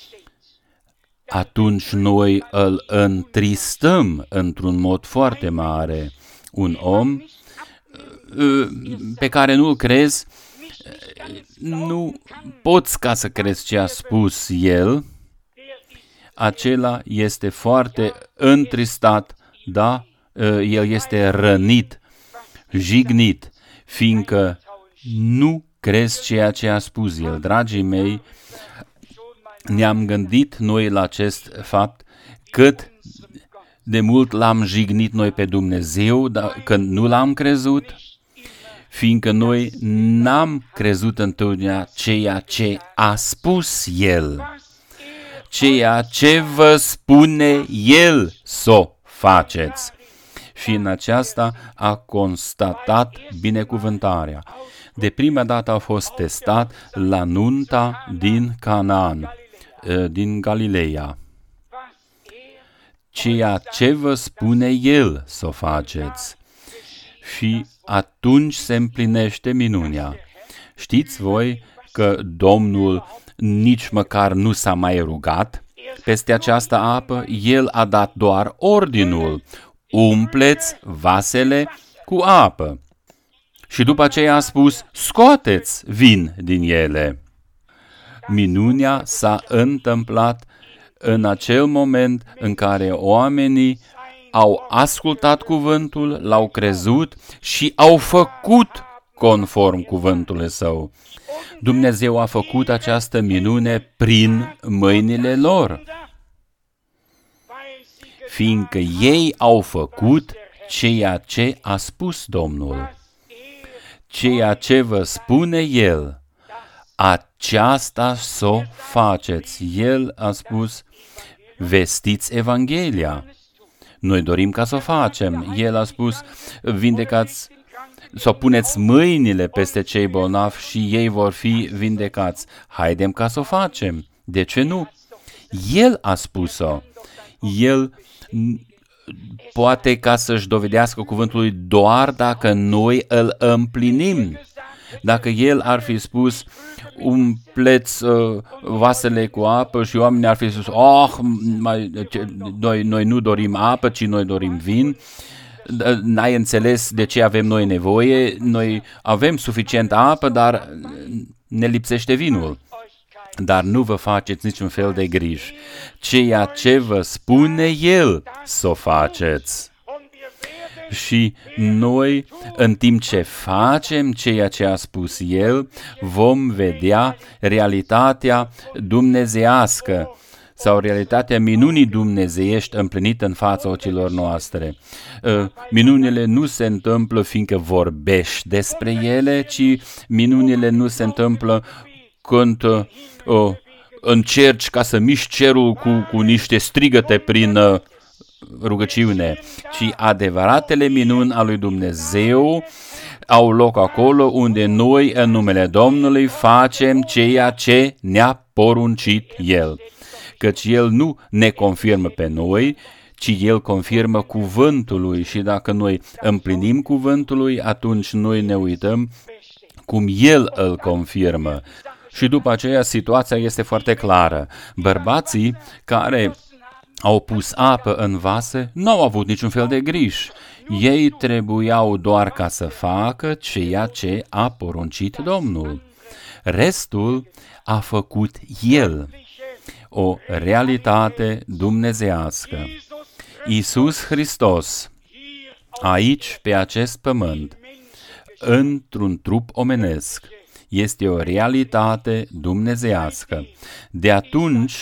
atunci noi îl întristăm într-un mod foarte mare. Un om pe care nu-l crezi, nu poți ca să crezi ce a spus el, acela este foarte întristat, da? El este rănit, jignit, fiindcă nu crezi ceea ce a spus el. Dragii mei, ne-am gândit noi la acest fapt, cât de mult l-am jignit noi pe Dumnezeu când nu l-am crezut, fiindcă noi n-am crezut întotdeauna ceea ce a spus El, ceea ce vă spune El să o faceți. Și în aceasta a constatat binecuvântarea. de prima dată a fost testat la nunta din Canaan, din Galileea. Ceea ce vă spune El să o faceți. Și atunci se împlinește minunea. Știți voi că Domnul nici măcar nu s-a mai rugat peste această apă, El a dat doar ordinul: umpleți vasele cu apă. Și după aceea a spus: scoateți vin din ele. Minunea s-a întâmplat în acel moment în care oamenii au ascultat cuvântul, l-au crezut și au făcut conform cuvântului Său. Dumnezeu a făcut această minune prin mâinile lor, fiindcă ei au făcut ceea ce a spus Domnul. Ceea ce vă spune El, aceasta s-o faceți. El a spus: vestiți Evanghelia. Noi dorim ca să o facem. El a spus: vindecați sau puneți mâinile peste cei bolnavi și ei vor fi vindecați. Haidem ca să o facem. De ce nu? El a spus-o. El poate ca să-și dovedească cuvântul lui doar dacă noi îl împlinim. Dacă El ar fi spus: umpleți uh, vasele cu apă, și oamenii ar fi spus: oh, mai, ce, noi, noi nu dorim apă, ci noi dorim vin, n-ai înțeles de ce avem noi nevoie, noi avem suficientă apă, dar ne lipsește vinul. Dar nu vă faceți niciun fel de griji. Ceea ce vă spune El să o faceți. Și noi, în timp ce facem ceea ce a spus El, vom vedea realitatea dumnezeiască sau realitatea minunii dumnezeiești împlinită în fața ochilor noastre. Minunile nu se întâmplă fiindcă vorbești despre ele, ci minunile nu se întâmplă când uh, încerci ca să miști cerul cu, cu niște strigăte prin uh, rugăciune, ci adevăratele minuni a lui Dumnezeu au loc acolo unde noi, în numele Domnului, facem ceea ce ne-a poruncit El. Căci El nu ne confirmă pe noi, ci El confirmă cuvântul Lui, și dacă noi împlinim cuvântul Lui, atunci noi ne uităm cum El îl confirmă. Și după aceea situația este foarte clară. Bărbații care au pus apă în vase nu au avut niciun fel de griji. Ei trebuiau doar ca să facă ceea ce a poruncit Domnul. Restul a făcut El. O realitate dumnezeiască. Iisus Hristos, aici, pe acest pământ, într-un trup omenesc, este o realitate dumnezeiască. De atunci,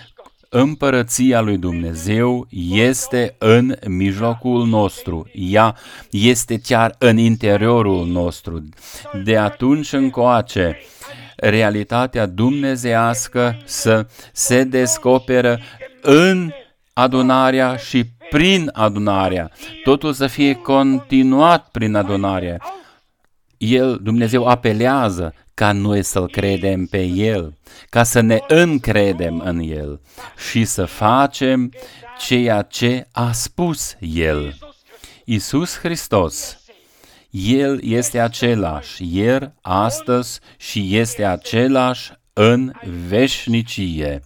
Împărăția lui Dumnezeu este în mijlocul nostru. Ea este chiar în interiorul nostru. De atunci încoace, realitatea dumnezeiască să se descoperă în adunarea și prin adunarea. Totul să fie continuat prin adunarea. El, Dumnezeu, apelează ca noi să-L credem pe El, ca să ne încredem în El și să facem ceea ce a spus El. Iisus Hristos, El este același ieri, astăzi și este același în veșnicie.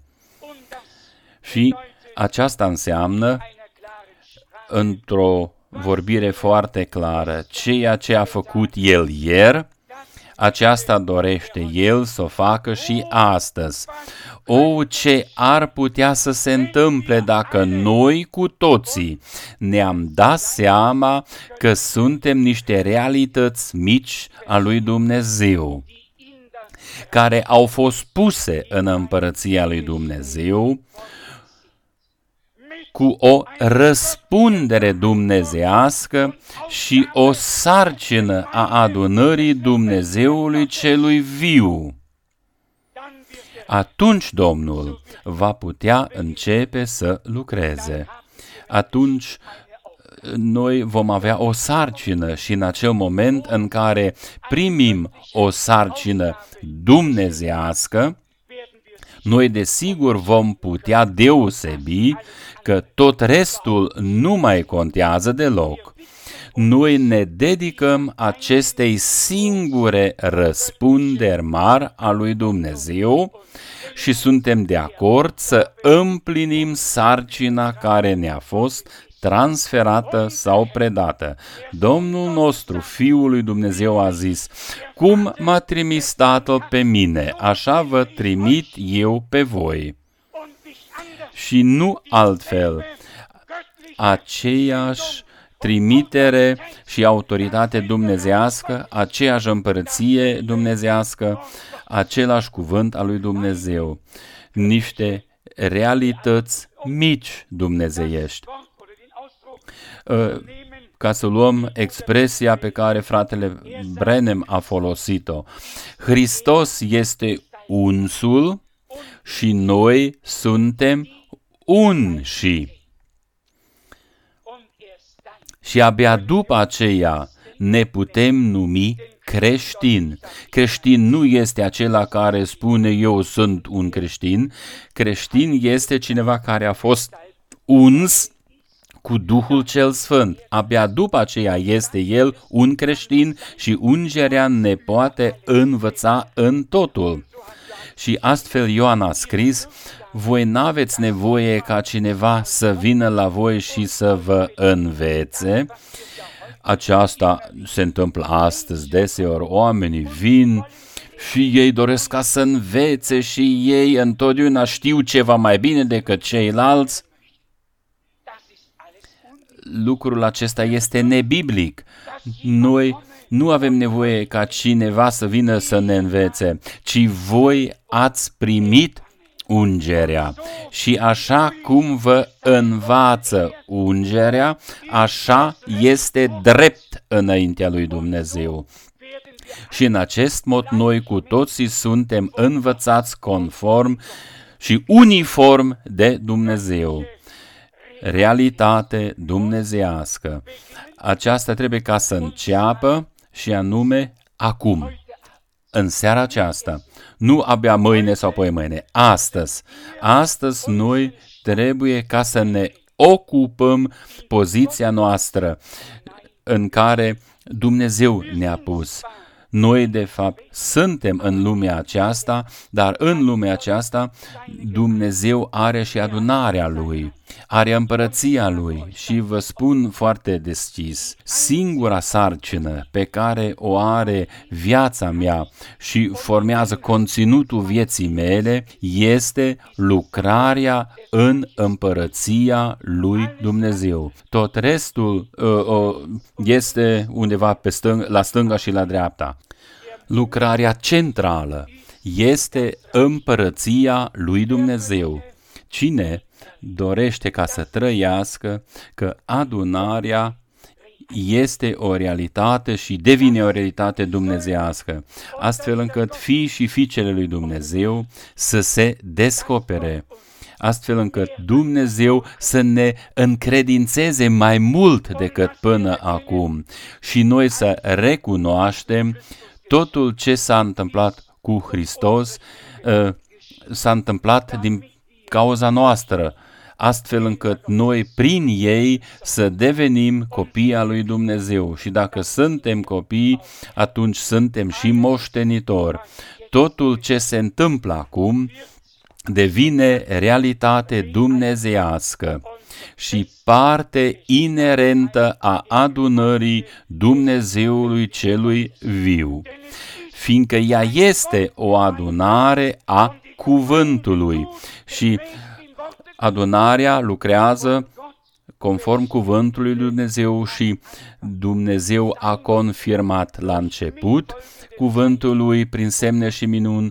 Și aceasta înseamnă, într-o vorbire foarte clară, ceea ce a făcut El ieri, aceasta dorește El să o facă și astăzi. O, ce ar putea să se întâmple dacă noi cu toții ne-am dat seama că suntem niște realități mici a lui Dumnezeu, care au fost puse în împărăția lui Dumnezeu cu o răspundere dumnezeiască și o sarcină a adunării Dumnezeului celui viu. Atunci Domnul va putea începe să lucreze. Atunci noi vom avea o sarcină și în acel moment în care primim o sarcină dumnezeiască, noi desigur vom putea deosebi că tot restul nu mai contează deloc. Noi ne dedicăm acestei singure răspunderi mari a lui Dumnezeu și suntem de acord să împlinim sarcina care ne-a fost transferată sau predată. Domnul nostru, Fiul lui Dumnezeu, a zis: cum m-a trimis Tatăl pe mine, așa vă trimit eu pe voi. Și nu altfel. Aceeași trimitere și autoritate dumnezeiască, aceeași împărăție dumnezeiască, același cuvânt al lui Dumnezeu. Niște realități mici dumnezeiești. Ca să luăm expresia pe care fratele Branham a folosit-o. Hristos este unsul și noi suntem unși. Și abia după aceea ne putem numi creștin. Creștin nu este acela care spune eu sunt un creștin. Creștin este cineva care a fost uns cu Duhul cel Sfânt. Abia după aceea este el un creștin și ungerea ne poate învăța în totul. Și astfel Ioan a scris: voi n-aveți nevoie ca cineva să vină la voi și să vă învețe. Aceasta se întâmplă astăzi deseori. Oamenii vin și ei doresc ca să învețe și ei întotdeauna știu ceva mai bine decât ceilalți. Lucrul acesta este nebiblic. Noi nu avem nevoie ca cineva să vină să ne învețe, ci voi ați primit ungerea. Și așa cum vă învață ungerea, așa este drept înaintea lui Dumnezeu. Și în acest mod noi cu toții suntem învățați conform și uniform de Dumnezeu. Realitate dumnezeiască. Aceasta trebuie ca să înceapă și anume acum, în seara aceasta. Nu abia mâine sau poi mâine, astăzi. Astăzi noi trebuie ca să ne ocupăm poziția noastră în care Dumnezeu ne-a pus. Noi, de fapt, suntem în lumea aceasta, dar în lumea aceasta Dumnezeu are și adunarea Lui, are împărăția Lui și vă spun foarte deschis, singura sarcină pe care o are viața mea și formează conținutul vieții mele este lucrarea în împărăția lui Dumnezeu. Tot restul uh, uh, este undeva pe stâng- la stânga și la dreapta. Lucrarea centrală este împărăția lui Dumnezeu. Cine dorește ca să trăiască că adunarea este o realitate și devine o realitate dumnezeiască, astfel încât fii și fiicele lui Dumnezeu să se descopere, astfel încât Dumnezeu să ne încredințeze mai mult decât până acum și noi să recunoaștem totul ce s-a întâmplat cu Hristos, s-a întâmplat din cauza noastră, astfel încât noi prin ei să devenim copii al lui Dumnezeu. Și dacă suntem copii, atunci suntem și moștenitori. Totul ce se întâmplă acum devine realitate dumnezeiască și parte inerentă a adunării Dumnezeului celui viu, fiindcă ea este o adunare a cuvântului și adunarea lucrează conform cuvântului lui Dumnezeu și Dumnezeu a confirmat la început cuvântul lui prin semne și minuni.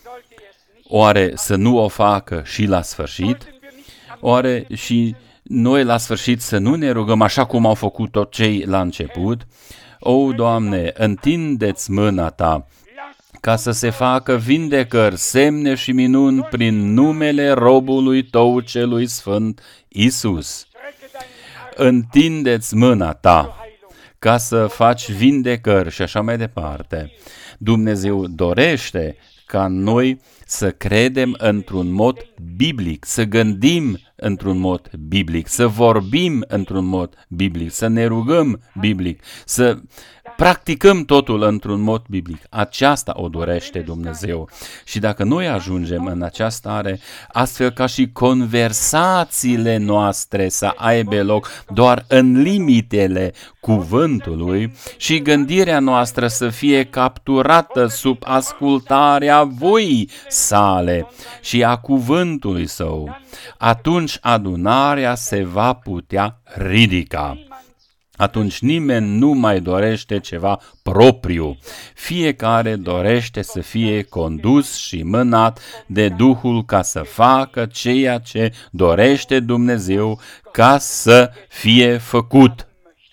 Oare să nu o facă și la sfârșit? Oare și noi la sfârșit să nu ne rugăm așa cum au făcut-o cei la început? O, Doamne, întindeți mâna Ta ca să se facă vindecări, semne și minuni prin numele robului Tău celui sfânt, Iisus. întindeți mâna ta ca să faci vindecări și așa mai departe. Dumnezeu dorește ca noi să credem într-un mod biblic, să gândim într-un mod biblic, să vorbim într-un mod biblic, să ne rugăm biblic, să practicăm totul într-un mod biblic. Aceasta o dorește Dumnezeu. Și dacă noi ajungem în această stare, astfel ca și conversațiile noastre să aibă loc doar în limitele cuvântului și gândirea noastră să fie capturată sub ascultarea voii sale și a cuvântului său, atunci adunarea se va putea ridica. Atunci nimeni nu mai dorește ceva propriu. Fiecare dorește să fie condus și mânat de Duhul ca să facă ceea ce dorește Dumnezeu ca să fie făcut.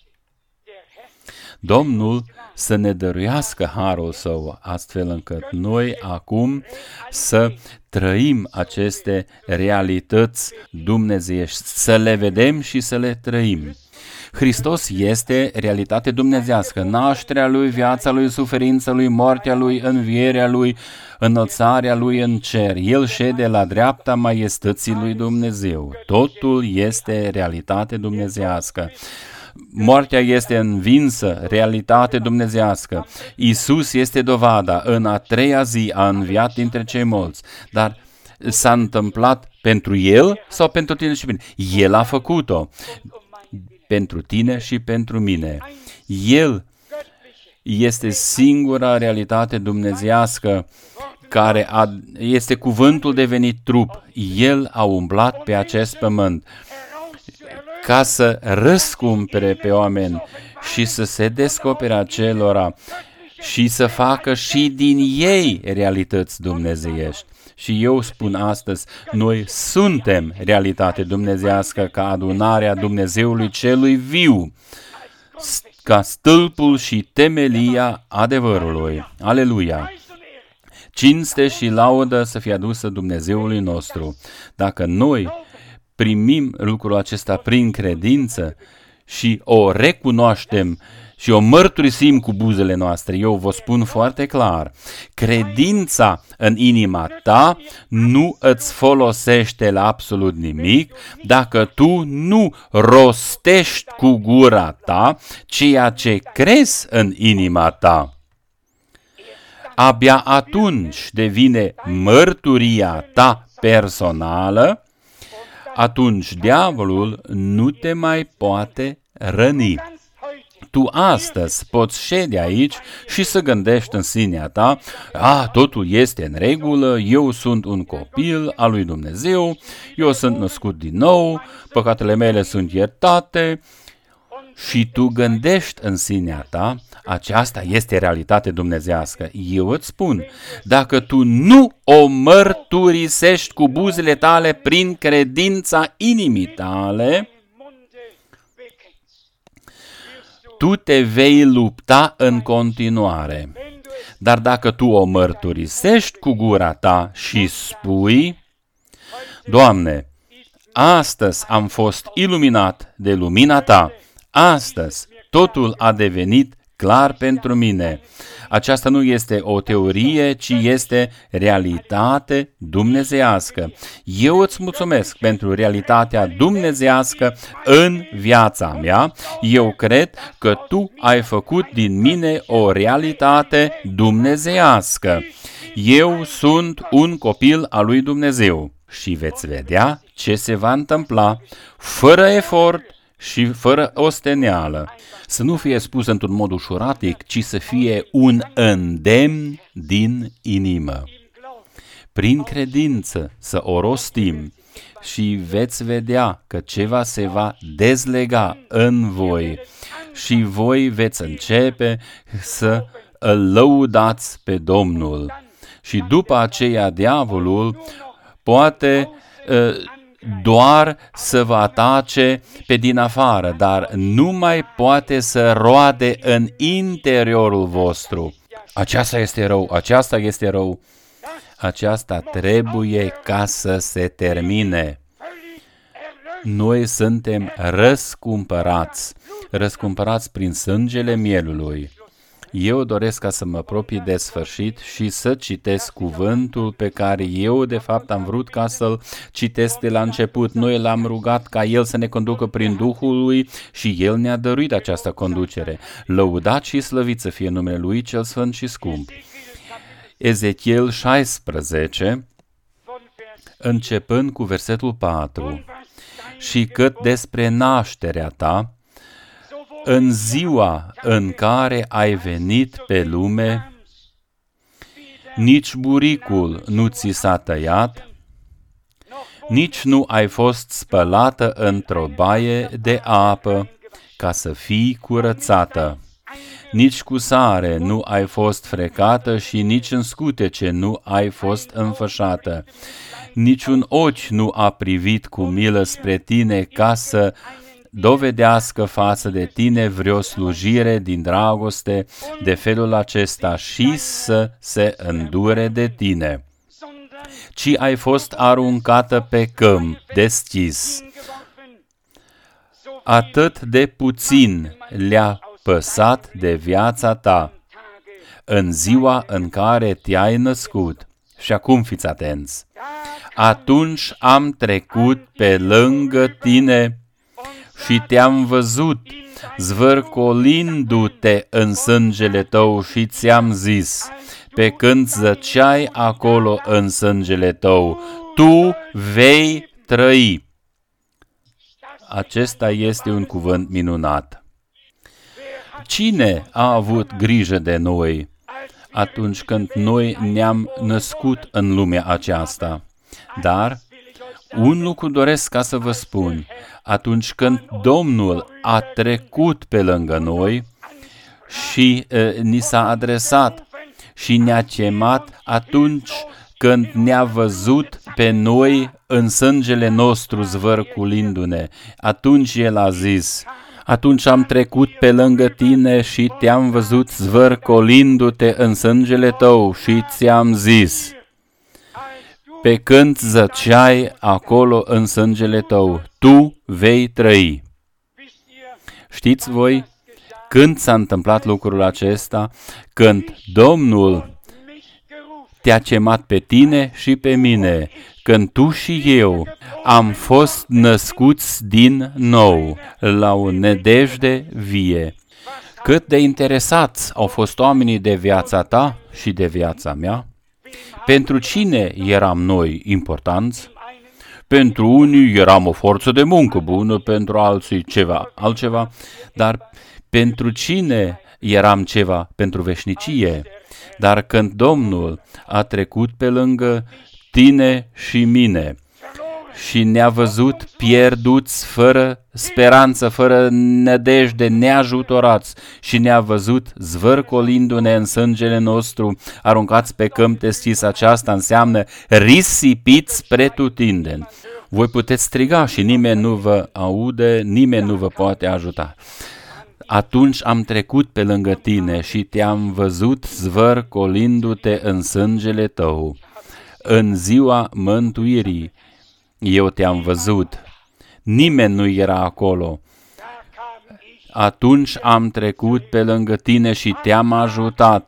Domnul să ne dăruiască harul său, astfel încât noi acum să trăim aceste realități dumnezeiești, să le vedem și să le trăim. Hristos este realitate dumnezească, nașterea Lui, viața Lui, suferința Lui, moartea Lui, învierea Lui, înălțarea Lui în cer. El șede la dreapta maiestății Lui Dumnezeu. Totul este realitate dumnezească. Moartea este învinsă, realitate dumnezească. Iisus este dovada, în a treia zi a înviat dintre cei morți. Dar s-a întâmplat pentru El sau pentru tine și mine? El a făcut-o. Pentru tine și pentru mine. El este singura realitate dumnezească care a, este cuvântul devenit trup. El a umblat pe acest pământ ca să răscumpere pe oameni și să se descopere acelora și să facă și din ei realități dumnezeiești. Și eu spun astăzi, noi suntem realitate dumnezească ca adunarea Dumnezeului celui viu, ca stâlpul și temelia adevărului. Aleluia! Cinste și laudă să fie adusă Dumnezeului nostru. Dacă noi primim lucrul acesta prin credință și o recunoaștem și o mărturisim cu buzele noastre, eu vă spun foarte clar, credința în inima ta nu îți folosește la absolut nimic dacă tu nu rostești cu gura ta ceea ce crezi în inima ta. Abia atunci devine mărturia ta personală, atunci diavolul nu te mai poate răni. Tu astăzi poți șede aici și să gândești în sinea ta, a, totul este în regulă, eu sunt un copil al lui Dumnezeu, eu sunt născut din nou, păcatele mele sunt iertate, și tu gândești în sinea ta, aceasta este realitate dumnezească. Eu îți spun, dacă tu nu o mărturisești cu buzele tale prin credința inimii tale, tu te vei lupta în continuare. Dar dacă tu o mărturisești cu gura ta și spui, Doamne, astăzi am fost iluminat de lumina ta, astăzi totul a devenit clar pentru mine. Aceasta nu este o teorie, ci este realitate dumnezeiască. Eu îți mulțumesc pentru realitatea dumnezeiască în viața mea. Eu cred că tu ai făcut din mine o realitate dumnezeiască. Eu sunt un copil al lui Dumnezeu și veți vedea ce se va întâmpla fără efort și fără osteneală. Să nu fie spus într-un mod ușuratic, ci să fie un îndemn din inimă. Prin credință să o rostim și veți vedea că ceva se va dezlega în voi și voi veți începe să îl lăudați pe Domnul. Și după aceea diavolul poate uh, doar să vă atace pe din afară, dar nu mai poate să roade în interiorul vostru. Aceasta este rău, aceasta este rău, aceasta trebuie ca să se termine. Noi suntem răscumpărați, răscumpărați prin sângele mielului. Eu doresc ca să mă apropii de sfârșit și să citesc cuvântul pe care eu, de fapt, am vrut ca să-l citesc de la început. Noi l-am rugat ca El să ne conducă prin Duhul Lui și El ne-a dăruit această conducere. Lăudat și slăvit să fie numele Lui cel Sfânt și Scump. Ezechiel șaisprezece, începând cu versetul patru. Și cât despre nașterea ta, în ziua în care ai venit pe lume, nici buricul nu ți s-a tăiat, nici nu ai fost spălată într-o baie de apă ca să fii curățată, nici cu sare nu ai fost frecată și nici în scutece nu ai fost înfășată. Niciun ochi nu a privit cu milă spre tine ca să dovedească față de tine vreo slujire din dragoste de felul acesta și să se îndure de tine, ci ai fost aruncată pe câmp deschis. Atât de puțin le-a păsat de viața ta în ziua în care te-ai născut. Și acum fiți atenți. Atunci am trecut pe lângă tine și te-am văzut zvârcolindu-te în sângele tău și ți-am zis, pe când zăceai acolo în sângele tău, tu vei trăi. Acesta este un cuvânt minunat. Cine a avut grijă de noi atunci când noi ne-am născut în lumea aceasta? Dar un lucru doresc ca să vă spun. Atunci când Domnul a trecut pe lângă noi și uh, ni s-a adresat și ne-a chemat, atunci când ne-a văzut pe noi în sângele nostru zvârcolindu-ne, atunci El a zis, atunci am trecut pe lângă tine și te-am văzut zvârcolindu-te în sângele tău și ți-am zis, pe când zăceai acolo în sângele tău, tu vei trăi. Știți voi când s-a întâmplat lucrul acesta? Când Domnul te-a chemat pe tine și pe mine, când tu și eu am fost născuți din nou la o nădejde vie. Cât de interesați au fost oamenii de viața ta și de viața mea? Pentru cine eram noi importanți? Pentru unii eram o forță de muncă bună, pentru alții ceva altceva, dar pentru cine eram ceva? Pentru veșnicie. Dar când Domnul a trecut pe lângă tine și mine și ne-a văzut pierduți, fără speranță, fără nădejde, neajutorați și ne-a văzut zvârcolindu-ne în sângele nostru, aruncați pe câmp deschis, aceasta înseamnă risipiți pretutindeni. Voi puteți striga și nimeni nu vă aude, nimeni nu vă poate ajuta. Atunci am trecut pe lângă tine și te-am văzut zvârcolindu-te în sângele tău. În ziua mântuirii eu te-am văzut. Nimeni nu era acolo. Atunci am trecut pe lângă tine și te-am ajutat.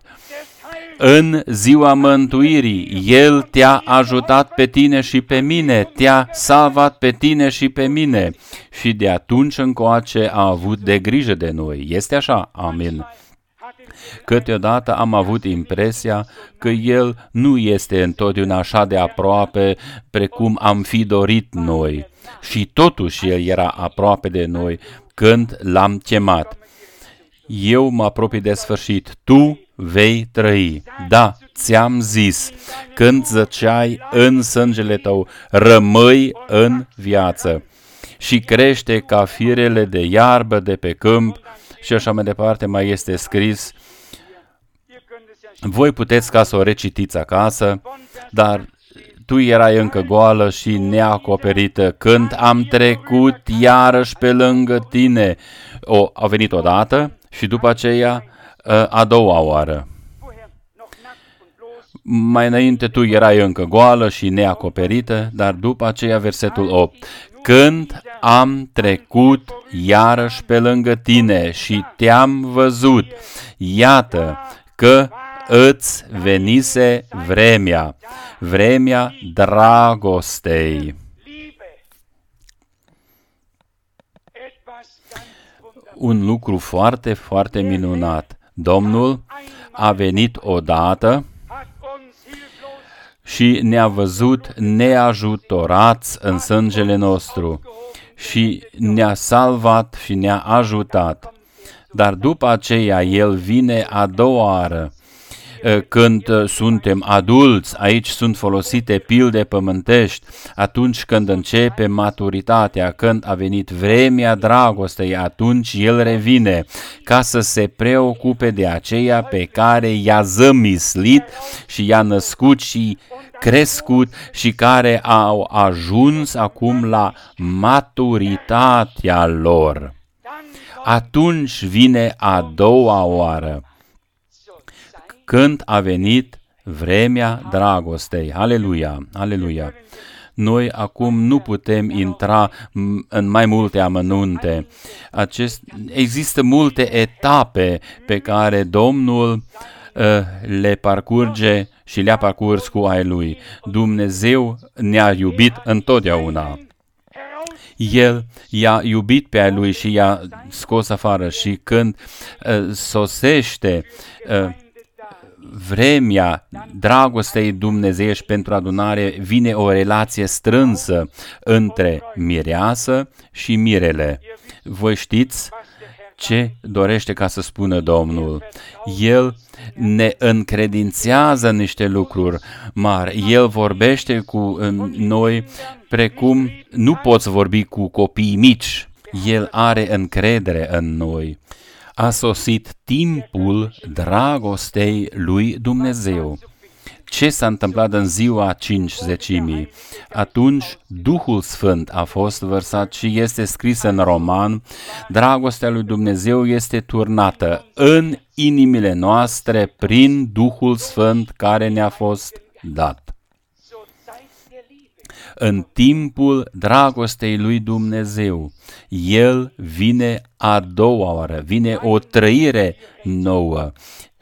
În ziua mântuirii, El te-a ajutat pe tine și pe mine, te-a salvat pe tine și pe mine. Și de atunci încoace a avut de grijă de noi. Este așa? Amin. Câteodată am avut impresia că El nu este întotdeauna așa de aproape precum am fi dorit noi. Și totuși El era aproape de noi când L-am chemat. Eu mă apropii de sfârșit, tu vei trăi. Da, ți-am zis, când zăceai în sângele tău, rămâi în viață și crește ca firele de iarbă de pe câmp și așa mai departe mai este scris. Voi puteți ca să o recitiți acasă, dar tu erai încă goală și neacoperită când am trecut iarăși pe lângă tine. O, a venit odată și după aceea a doua oară. Mai înainte tu erai încă goală și neacoperită, dar după aceea versetul opt. când am trecut iarăși pe lângă tine și te-am văzut, iată că îți venise vremea, vremea dragostei. Un lucru foarte, foarte minunat. Domnul a venit odată și ne-a văzut neajutorați în sângele nostru și ne-a salvat și ne-a ajutat. Dar după aceea El vine a doua oară, când suntem adulți, aici sunt folosite pilde pământești, atunci când începe maturitatea, când a venit vremea dragostei, atunci El revine ca să se preocupe de aceea pe care i-a zămislit și i-a născut și crescut și care au ajuns acum la maturitatea lor. Atunci vine a doua oară, când a venit vremea dragostei. Aleluia, aleluia. Noi acum nu putem intra în mai multe amănunte. Acest, există multe etape pe care Domnul uh, le parcurge și le-a parcurs cu ai Lui. Dumnezeu ne-a iubit întotdeauna. El i-a iubit pe ai Lui și i-a scos afară și când uh, sosește uh, vremea dragostei dumnezeiești pentru adunare, vine o relație strânsă între mireasă și mirele. Voi știți ce dorește ca să spună Domnul? El ne încredințează niște lucruri mari. El vorbește cu noi precum nu poți vorbi cu copiii mici. El are încredere în noi. A sosit timpul dragostei lui Dumnezeu. Ce s-a întâmplat în ziua cincizecimii? Atunci Duhul Sfânt a fost vărsat și este scris în Roman, dragostea lui Dumnezeu este turnată în inimile noastre prin Duhul Sfânt care ne-a fost dat. În timpul dragostei lui Dumnezeu, El vine a doua oară, vine o trăire nouă.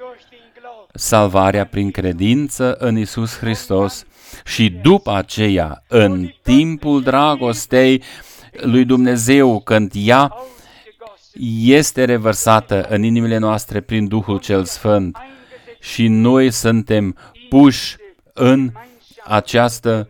Salvarea prin credință în Iisus Hristos și după aceea, în timpul dragostei lui Dumnezeu, când ea este revărsată în inimile noastre prin Duhul cel Sfânt și noi suntem puși în această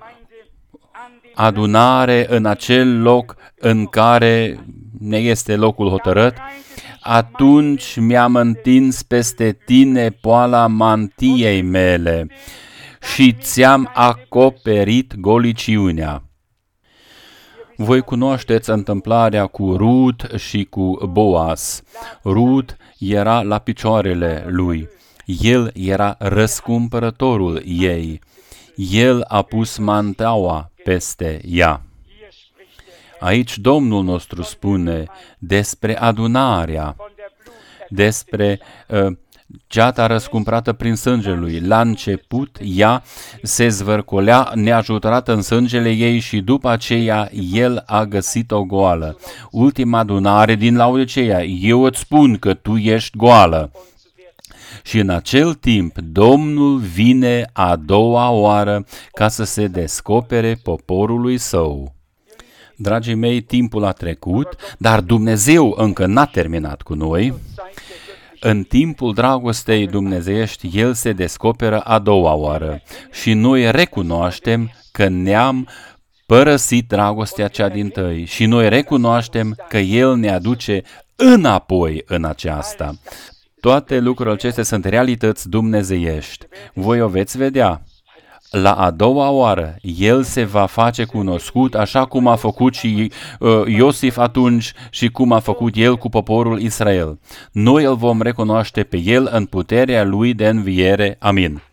adunare, în acel loc în care ne este locul hotărât, atunci mi-am întins peste tine poala mantiei mele și ți-am acoperit goliciunea. Voi cunoașteți întâmplarea cu Rut și cu Boaz. Rut era la picioarele lui. El era răscumpărătorul ei. El a pus mantaua peste ea. Aici Domnul nostru spune despre adunarea, despre uh, ceata răscumpărată prin sângele lui. La început, ea se zvârcolea neajutorată în sângele ei și după aceea el a găsit-o goală. Ultima adunare din Laodiceea, eu îți spun că tu ești goală. Și în acel timp, Domnul vine a doua oară ca să se descopere poporului său. Dragii mei, timpul a trecut, dar Dumnezeu încă n-a terminat cu noi. În timpul dragostei dumnezeiești, El se descoperă a doua oară și noi recunoaștem că ne-am părăsit dragostea cea dintâi și noi recunoaștem că El ne aduce înapoi în aceasta. Toate lucrurile acestea sunt realități dumnezeiești. Voi o veți vedea. La a doua oară, El se va face cunoscut așa cum a făcut și uh, Iosif atunci și cum a făcut El cu poporul Israel. Noi îl vom recunoaște pe El în puterea Lui de înviere. Amin.